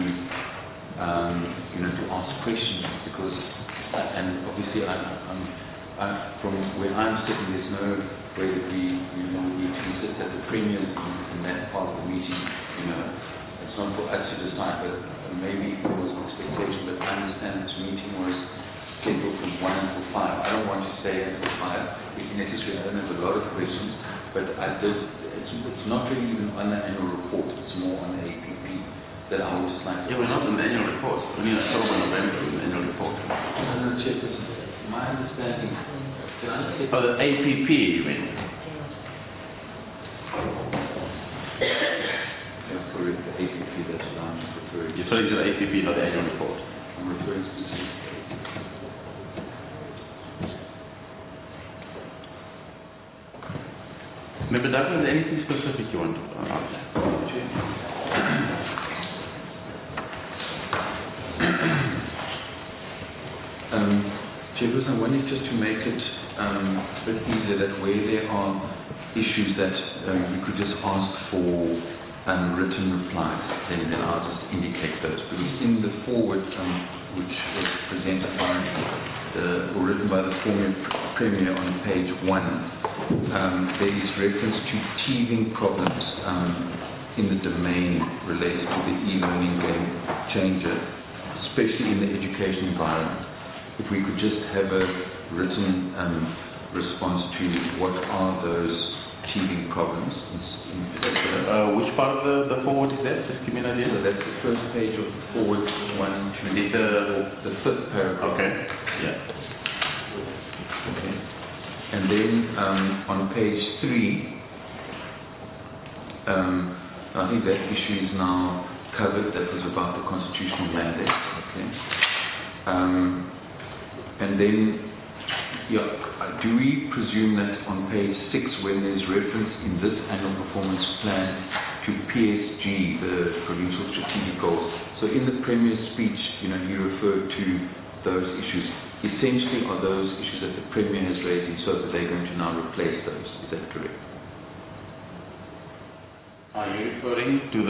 to ask questions because, and obviously from where I'm sitting, there's no way that we need to sit at the Premier in that part of the meeting. It's not for us to decide, but maybe there was an expectation. But I understand this meeting was scheduled from 1 until 5. I don't want to stay until 5 if necessary. I don't have a lot of questions, but it's not really even on the annual report. It's more on the APP that I would just like to... Yeah, we're not on the annual report. Only in October, November is the annual report. No, Chairperson, my understanding... Oh, the APP, you mean? Yeah, correct. The APP, that's what I'm referring to. You're referring to the APP, not the annual report? I'm referring to the Member Douglas, is there anything specific you want to ask? Chairperson, I wanted just to make it a bit easier that where there are issues that you could just ask for written replies, then I'll just indicate those. Because in the forward, which was presented by or written by the former Premier on page 1, there is reference to teething problems in the domain related to the e-learning game changer, especially in the education environment. If we could just have a written response to what are those teething problems in particular. Which part of the forward is that? Just give me an idea. So that's the first page of the forward one. The fifth paragraph. Okay. Yeah. Okay. And then on page 3, I think that issue is now covered. That was about the constitutional mandate. Okay. And then, do we presume that on page 6, when there's reference in this annual performance plan to PSG, the provincial strategic goals, so in the Premier's speech, he referred to those issues. Essentially, are those issues that the Premier has raised in SOTA, they're going to now replace those? Is that correct? Are you referring to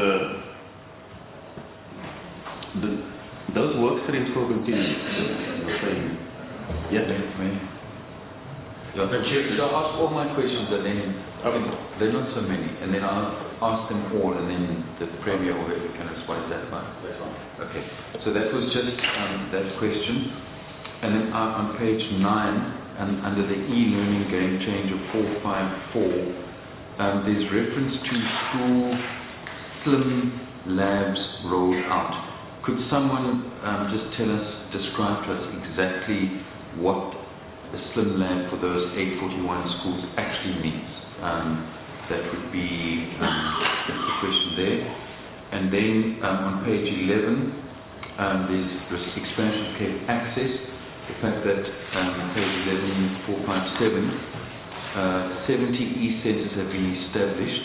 those work streams will continue? Yes, ma'am. So I'll ask all my questions and then, they're not so many, and then I'll ask them all and then the Premier or whoever can respond. Is that fine? That's fine. Okay, so that was just that question. And then on page 9, under the e-learning game changer 454, there's reference to school slim labs rolled out. Could someone just describe to us exactly what a slim lab for those 841 schools actually means? That would be the question there. And then on page 11, there's this expansion of Cape access. The fact that page 11457, 70 e-centers have been established.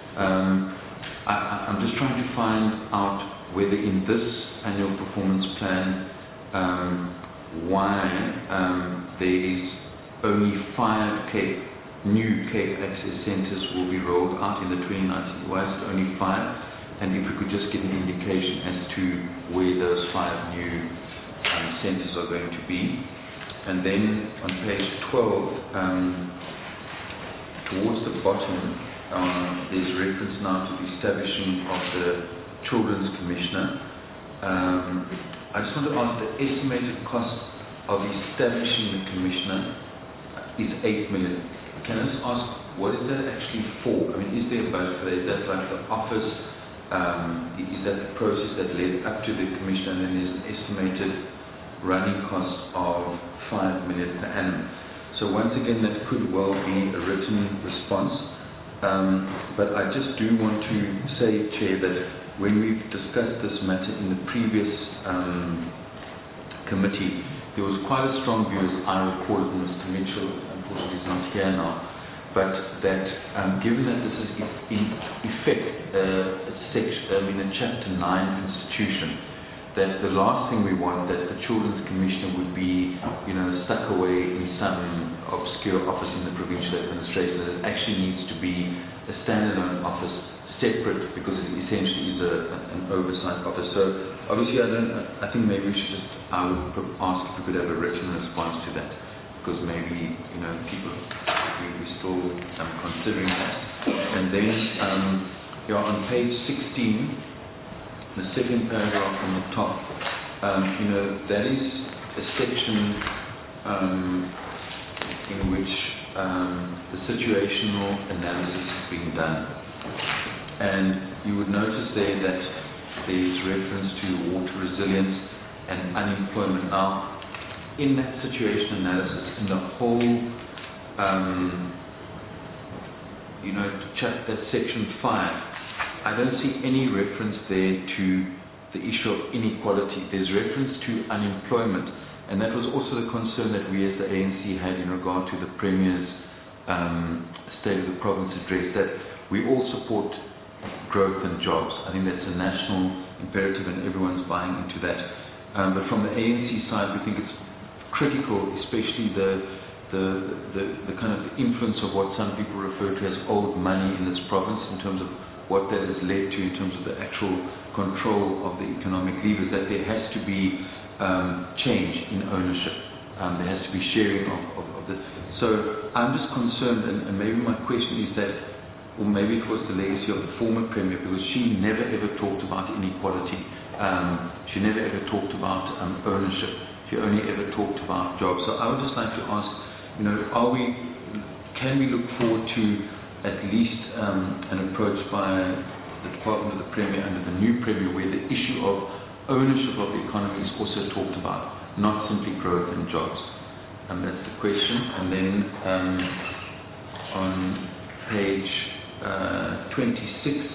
I'm just trying to find out whether in this annual performance plan, why there is only 5 new Cape access centers will be rolled out in the 2019. Why is it only 5? And if we could just get an indication as to where those 5 new centers are going to be. And then on page 12, towards the bottom, there's reference now to the establishing of the Children's Commissioner. I just want to ask, the estimated cost of establishing the Commissioner is 8 million. Can I just ask, what is that actually for? I mean, is there a budget for that? Is that like the office? Is that the process that led up to the Commissioner? And then there's an estimated running cost of 5 million per annum. So once again, that could well be a written response. But I just do want to say, Chair, that when we've discussed this matter in the previous committee, there was quite a strong view, as I recall it, and Mr. Mitchell, unfortunately, is not here now, but that given that this is in effect a Chapter 9 institution, that the last thing we want, that the Children's Commissioner would be, stuck away in some obscure office in the provincial administration. That it actually needs to be a standalone office, separate, because it essentially is an oversight office. So obviously, I think maybe we should I would ask if we could have a written response to that, because maybe people we're still considering that. And then on page 16. The second paragraph from the top, that is a section in which the situational analysis is being done. And you would notice there that there is reference to water resilience and unemployment. Now, in that situation analysis, in the whole, that section 5, I don't see any reference there to the issue of inequality. There's reference to unemployment, and that was also the concern that we as the ANC had in regard to the Premier's State of the Province address, that we all support growth and jobs. I think that's a national imperative and everyone's buying into that. But from the ANC side, we think it's critical, especially the kind of influence of what some people refer to as old money in this province in terms of what that has led to in terms of the actual control of the economic levers, that there has to be change in ownership. There has to be sharing of the... So I'm just concerned, and maybe my question is that, or maybe it was the legacy of the former Premier, because she never ever talked about inequality. She never ever talked about ownership. She only ever talked about jobs. So I would just like to ask, can we look forward to at least an approach by the Department of the Premier under the new Premier, where the issue of ownership of the economy is also talked about, not simply growth and jobs. And that's the question. And then on page 26,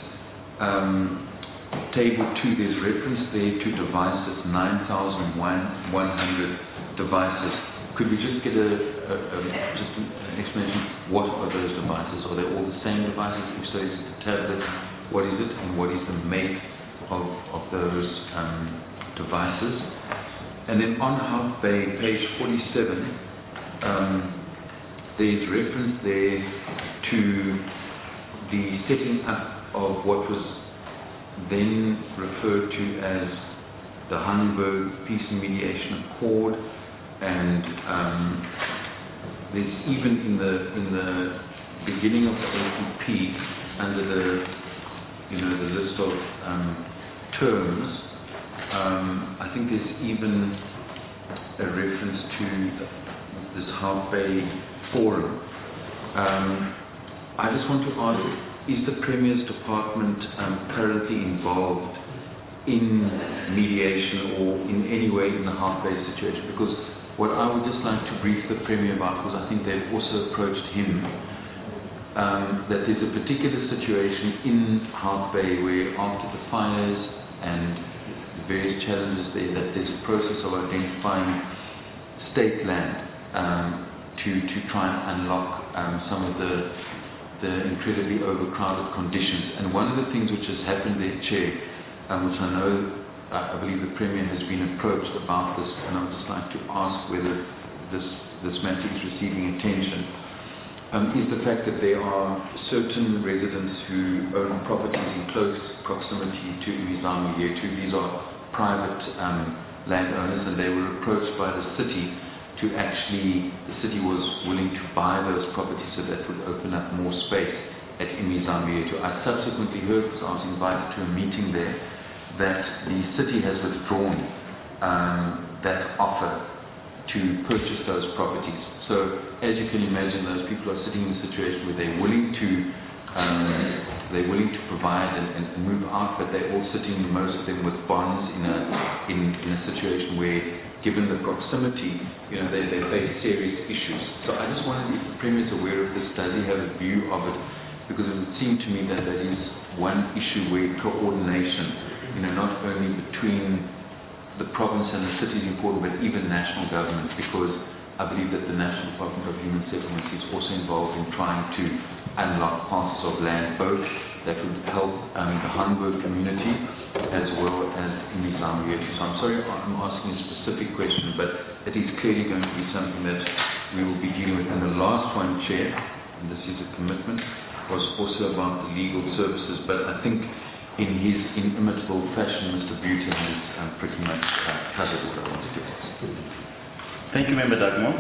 table 2, there's reference there to devices, 9,100 devices. Could we just get just an explanation? What are those devices? Are they all the same devices? If so, is it a tablet? What is it? And what is the make of those devices? And then on Half Bay, page 47, there's reference there to the setting up of what was then referred to as the Hamburg Peace and Mediation Accord. And there's even in the beginning of the APP, under the list of terms, I think there's even a reference to this Half Bay Forum. I just want to ask, is the Premier's Department currently involved in mediation or in any way in the Half Bay situation? Because what I would just like to brief the Premier about, because I think they've also approached him, that there's a particular situation in Half Bay where after the fires and the various challenges there, that there's a process of identifying state land to try and unlock some of the incredibly overcrowded conditions. And one of the things which has happened there, Chair, which I believe the Premier has been approached about this, and I would just like to ask whether this matter is receiving attention, is the fact that there are certain residents who own properties in close proximity to Imizamo Yetu. These are private landowners, and they were approached by the city the city was willing to buy those properties so that would open up more space at Imizamo Yetu. I subsequently heard, because I was invited to a meeting there, that the city has withdrawn that offer to purchase those properties. So, as you can imagine, those people are sitting in a situation where they're willing to provide and move out, but they're all sitting, most of them, with bonds in a situation where, given the proximity, they face serious issues. So I just wondered if the Premier is aware of this. Does he have a view of it? Because it would seem to me that that is one issue where coordination, not only between the province and the city is important, but even national government, because I believe that the National Department of Human Settlements is also involved in trying to unlock parcels of land, both that would help the Hamburg community as well as in Islamiyah. So I'm sorry I'm asking a specific question, but it is clearly going to be something that we will be dealing with. And the last one, Chair, and this is a commitment, was also about the legal services, but I think in his inimitable fashion, Mr. Butin has pretty much covered what I wanted to ask. Thank you, Member Dugmore.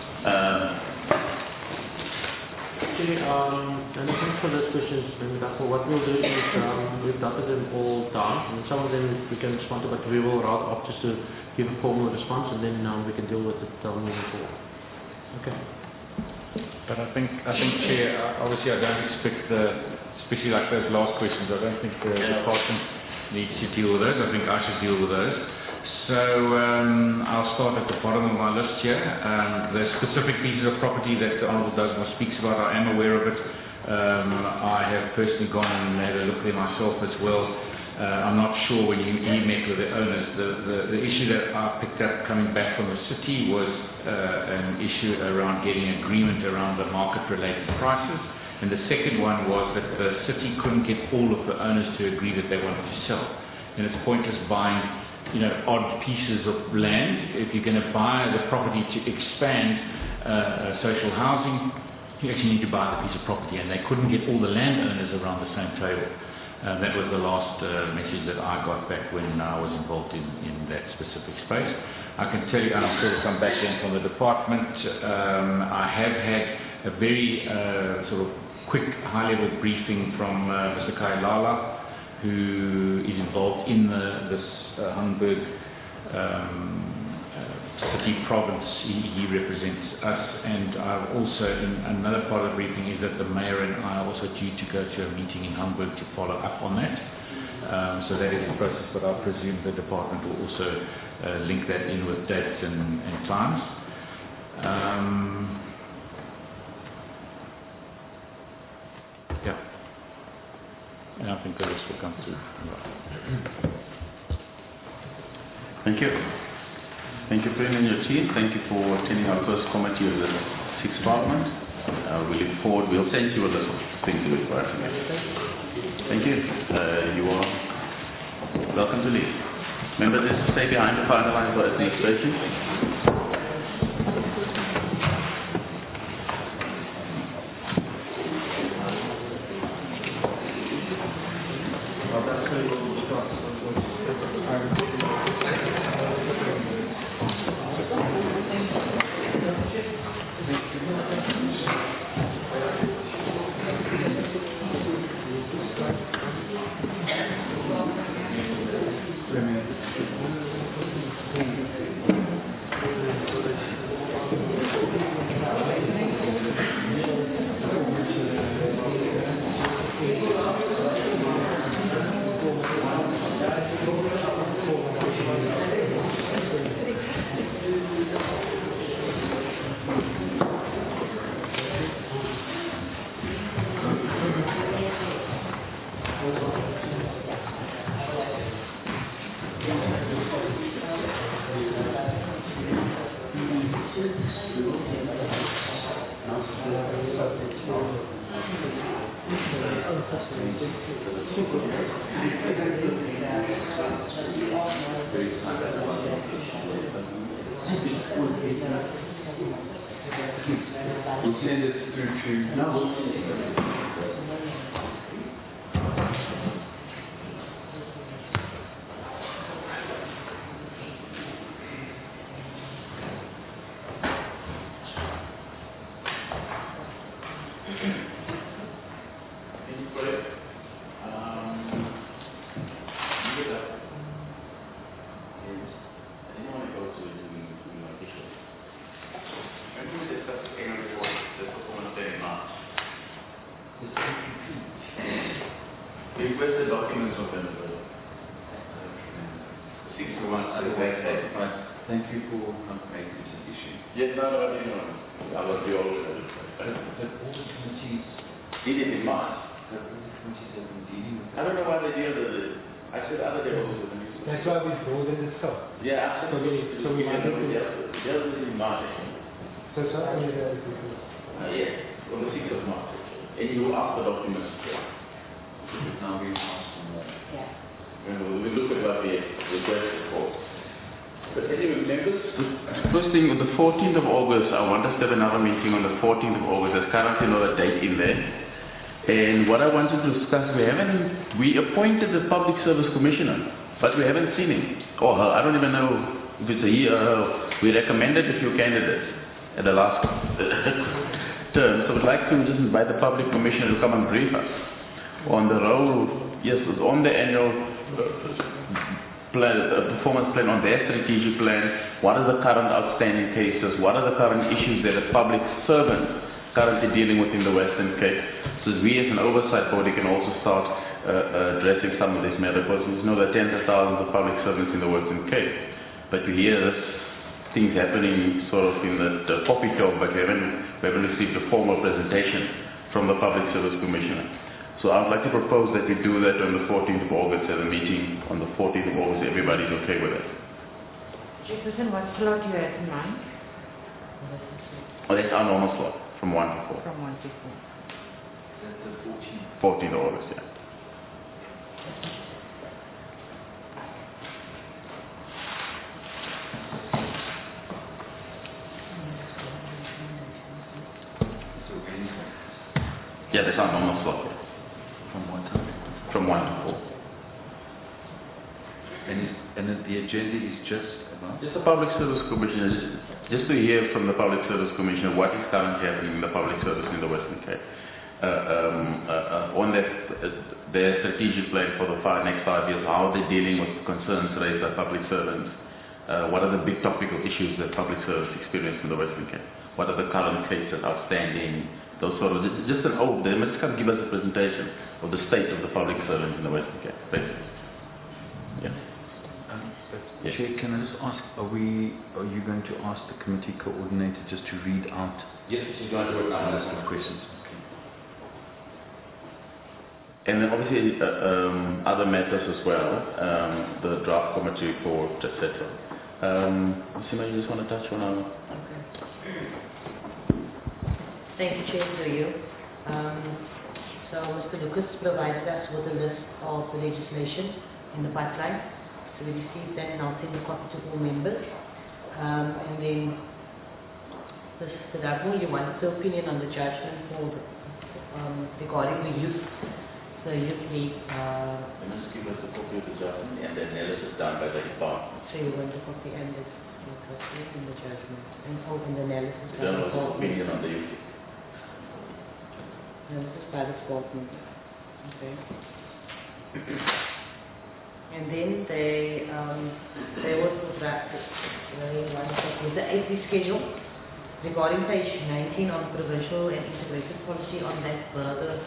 Okay, and thanks for those questions, Member Dugmore. What we'll do is we've jotted them all down, and some of them we can respond to, but we will rather opt just to give a formal response, and then we can deal with it moving forward. Okay. But I think Chair, obviously I don't expect especially like those last questions, I don't think the department needs to deal with those. I think I should deal with those. So I'll start at the bottom of my list here. The specific pieces of property that the Honourable Dugmore speaks about, I am aware of it. I have personally gone and had a look there myself as well. I'm not sure when he met with the owners. The issue that I picked up coming back from the city was an issue around getting agreement around the market-related prices. And the second one was that the city couldn't get all of the owners to agree that they wanted to sell. And it's pointless buying, odd pieces of land. If you're going to buy the property to expand social housing, you actually need to buy the piece of property. And they couldn't get all the landowners around the same table. That was the last message that I got back when I was involved in that specific space. I can tell you, and I'm sure to come back in from the department, I have had a very sort of quick high-level briefing from Mr. Kailala, who is involved in this Hamburg city province. He represents us, and I've also, in another part of the briefing, is that the mayor and I are also due to go to a meeting in Hamburg to follow up on that. So that is the process, but I presume the department will also link that in with dates and times. Yeah. And I think the rest will come through. Thank you. Thank you, Prem, and your team. Thank you for attending our first committee of the 6th Parliament. We look forward. We'll send you a list of things to look for. Thank you. You are welcome to leave. Remember, just stay behind the fire line for the next station. That's how Yes, on the 6th of March. And you asked the documents. Now we ask for more. And we look at what we requested for. But anyway, members, first thing, on the 14th of August, I want us to have another meeting on the 14th of August. There's currently not a date in there. And what I wanted to discuss, we appointed the Public Service Commissioner, but we haven't seen him. Or her. I don't even know if it's a he or her. We recommended a few candidates at the last term. So we'd like to just invite the Public Commissioner to come and brief us on the role, yes, on the annual plan, performance plan, on their strategic plan. What are the current outstanding cases? What are the current issues that the public servants currently dealing with in the Western Cape? So we as an oversight body can also start addressing some of these matters, because we know there are tens of thousands of public servants in the Western Cape. But we hear this things happening sort of in the coffee shop, but we haven't received a formal presentation from the Public Service Commissioner. So I would like to propose that we do that on the 14th of August at a meeting on the 14th of August. Everybody's okay with that? Chairperson, what slot do you have in mind? Oh, that's our normal slot, from 1 to 4. From 1 to 4. That's the 14th. 14th of August, yeah. Yeah, that's our normal slot. From what time? From 1 to 4. And the agenda is just about? Just the Public Service Commissioner, just to hear from the Public Service Commissioner what is currently happening in the public service in the Western Cape. On their strategic plan for the next 5 years, how they're dealing with concerns raised by public servants. What are the big topical issues that public service experience in the Western Cape? What are the current cases outstanding? Those sort of, just an they must come give us a presentation of the state of the public servants in the Western Cape, basically. Yeah. Yes. Chair, can I just ask, are you going to ask the committee coordinator just to read out? Yes, she's going to work on list of questions. Okay. And then obviously other matters as well, the draft committee report, etc. Sima, you just want to touch on our... Okay. Thank you, Chair, through you. So Mr. Lucas provided us with a list of the legislation in the pipeline. So we received that and I'll send a copy to all members. And then Mr. Dago, you want the opinion on the judgment for regarding the youth league. You must give us a copy of the judgment and the analysis done by the department. So you want the copy and the judgment and the analysis. You don't want the opinion on the youth league. No, this is by the department. Okay. And then they also drafted the 8-week schedule regarding page 19 on provincial and integrated policy on that further.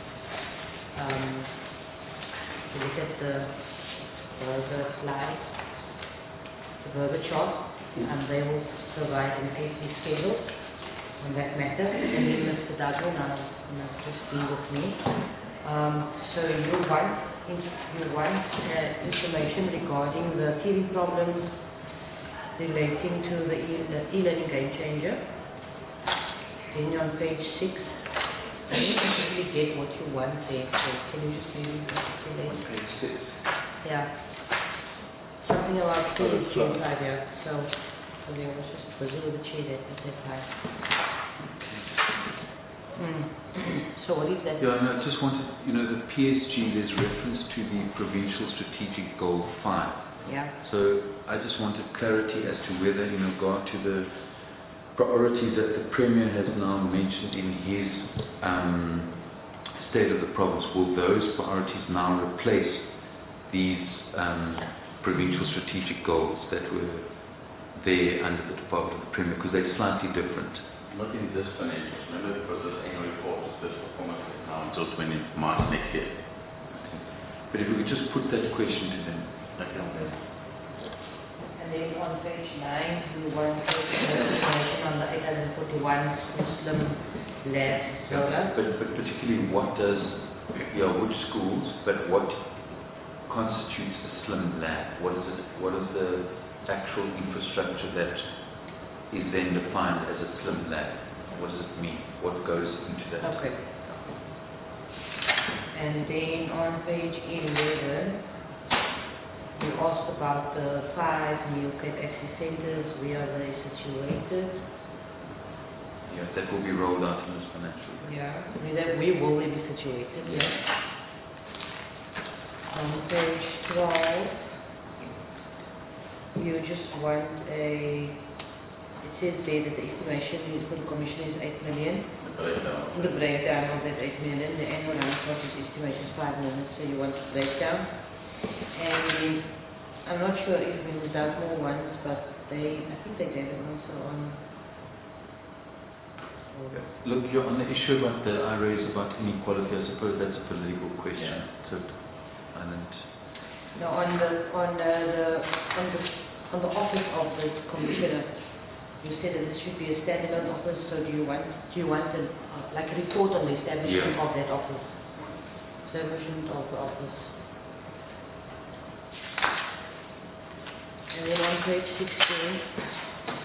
Look at the slide, the Berger chart, and they will provide an 8-week schedule on that matter. And then Mr. Dago now must just be with me. So you want information regarding the teething problems relating to the e-learning game changer. Then on page 6, I don't really get what you want there. So can you just maybe relate? Page 6. Yeah. Something about students inside there. So there was just busy with the chair at that time. So what is that? Yeah, no, I just wanted, the PSG, there's reference to the Provincial Strategic Goal 5. Yeah. So I just wanted clarity as to whether, in regard to the priorities that the Premier has now mentioned in his State of the Province, will those priorities now replace these provincial strategic goals that were there under the Department of the Premier, because they're slightly different? Not in this financial, remember, because this annual report is this performance now until 20 March next year. Okay. But if we could just put that question to them. Okay. And then on page 9, we want information on the 841 Muslim lab solar. But particularly what does, which schools, but what constitutes a SLIM lab? What is it? What is the actual infrastructure that is then defined as a slim lab. What does it mean? What goes into that? Okay. And then on page 11, you asked about the 5 new Cape Access centers, where are they situated? Yeah, that will be rolled out in this financial year. Yeah, we will be situated, yeah. On page 12, you just want it says there that the estimation for the commission is 8 million. The breakdown of that 8 million, the annual cost estimation is 5 million, so you want the breakdown. And I'm not sure if we without more ones, but I think they gave an answer on. Look, you're on the issue about the I raise about inequality. I suppose that's a political question. So, no, on the office of the commissioner, you said that it should be a standalone office. So do you want a like a report on the establishment of that office? Establishment of the office. And then on page 16.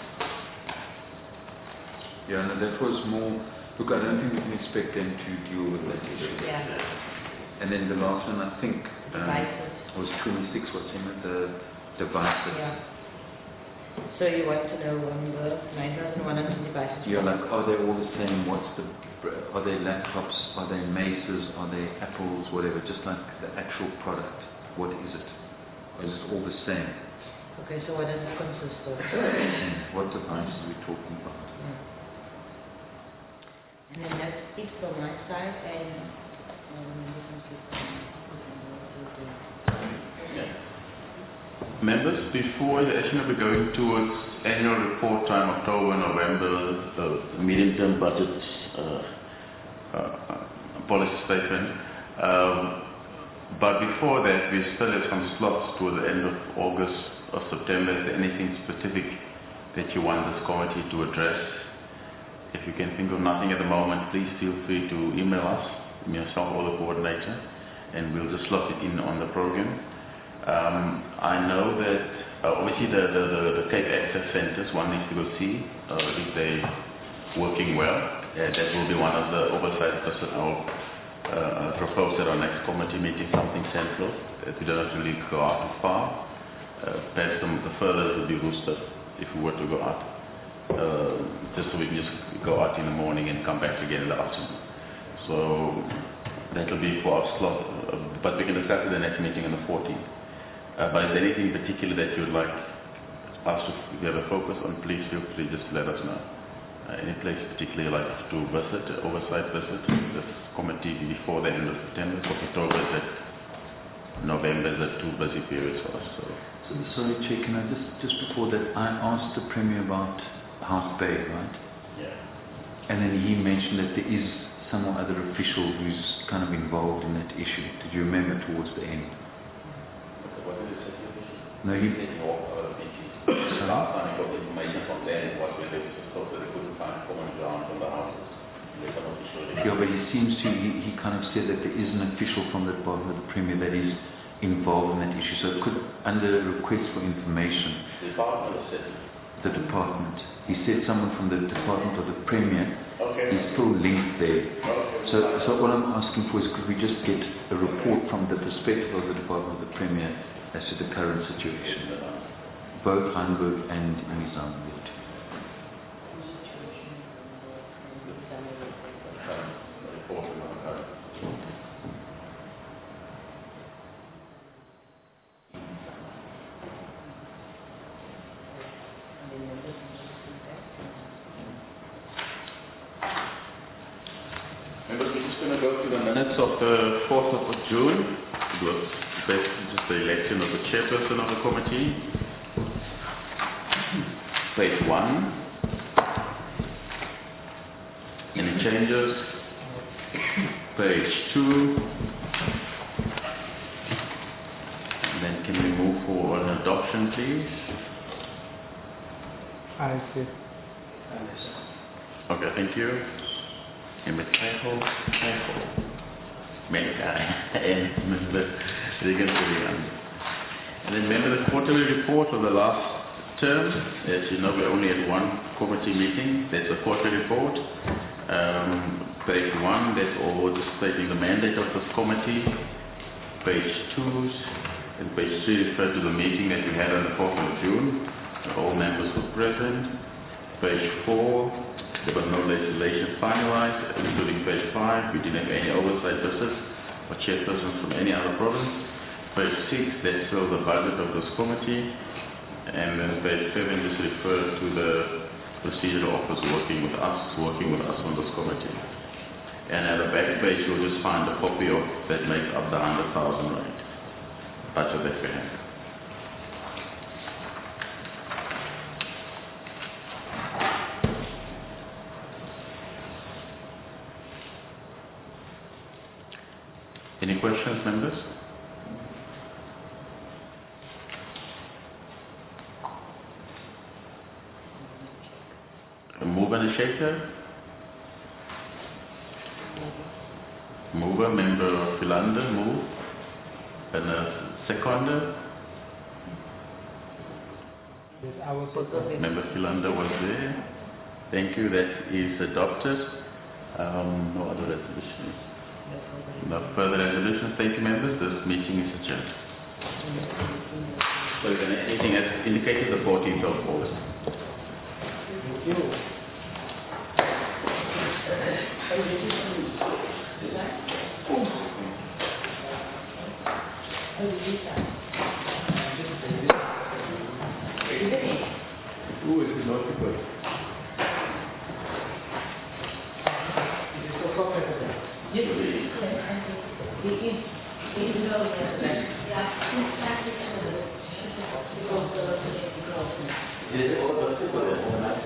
Yeah, no, that was more. Look, I don't think we can expect them to deal with that issue. Yeah. And then the last one, I think, Devices. was 26. What's in it? The devices. Yeah. So you want to know on the 9,100 devices? Yeah, like, are they all the same? Are they laptops? Are they maces? Are they apples? Whatever. Just like the actual product. What is it? Is it all the same? Okay, so what does it consist of? What devices are we talking about? And then that's it from my side, and Members, before the action will be going towards annual report time, October, November, medium-term budget policy statement. But before that, we still have some slots toward the end of August or September. Is there anything specific that you want this committee to address? If you can think of nothing at the moment, please feel free to email us, myself or the coordinator, and we'll just slot it in on the program. I know that obviously the Cape Access Centers, one needs to go see if they're working well. That will be one of the oversight personnel proposed at our next committee meeting, something central. We don't have to really go out far. Perhaps the further will be boosted if we were to go out. Just so we can just go out in the morning and come back again in the afternoon. So that will be for our slot, but we can discuss it in the next meeting on the 14th. But is there anything in particular that you would like us to have a focus on? Please feel free just to let us know. Any place particularly like to visit, oversight visit, this committee before the end of September, because October is that November is a too busy period for us. So sorry, Chair, can I just before that, I asked the Premier about House Bay, right? Yeah. And then he mentioned that there is some other official who's kind of involved in that issue. Did you remember towards the end? What did it say? No, he... Last time I got the information from them was when they thought that they couldn't find common ground on the houses. Yeah, but he seems to, he kind of said that there is an official from the Department of the Premier that is involved in that issue. So it could, under a request for information... The department said it. The department. He said someone from the Department of the Premier is still linked there. So what I'm asking for is could we just get a report from the perspective of the Department of the Premier as to the current situation? Both Randburg and Mozambique. Minutes of the 4th of June. It was basically just the election of the chairperson of the committee. Page 1. Any changes? Page 2. And then can we move for an adoption, please? I see. Okay, thank you. And Ms. Careful. And Mr. Regan. And then remember the quarterly report of the last term. As you know, we only had one committee meeting. That's the quarterly report. Page 1, that's all just stating the mandate of this committee. Page 2 and page 3 refer to the meeting that we had on the 4th of June. All members were present. Page 4, there was no legislation finalized, including page 5. We didn't have any oversight visits or chairpersons from any other province. Page 6, that shows the budget of this committee. And then page 7 just refers to the procedural office working with us on this committee. And at the back page, you'll just find a copy of that makes up the 100,000 rand budget that we have. Any questions, members? A mover and a shaker? Mover, member Philander, move. And a seconder? Member Philander was there. Thank you, that is adopted. No other resolutions. No further resolutions. Thank you, members. This meeting is adjourned. So, anything as indicated, the 14th of August. Who is not good? Yes.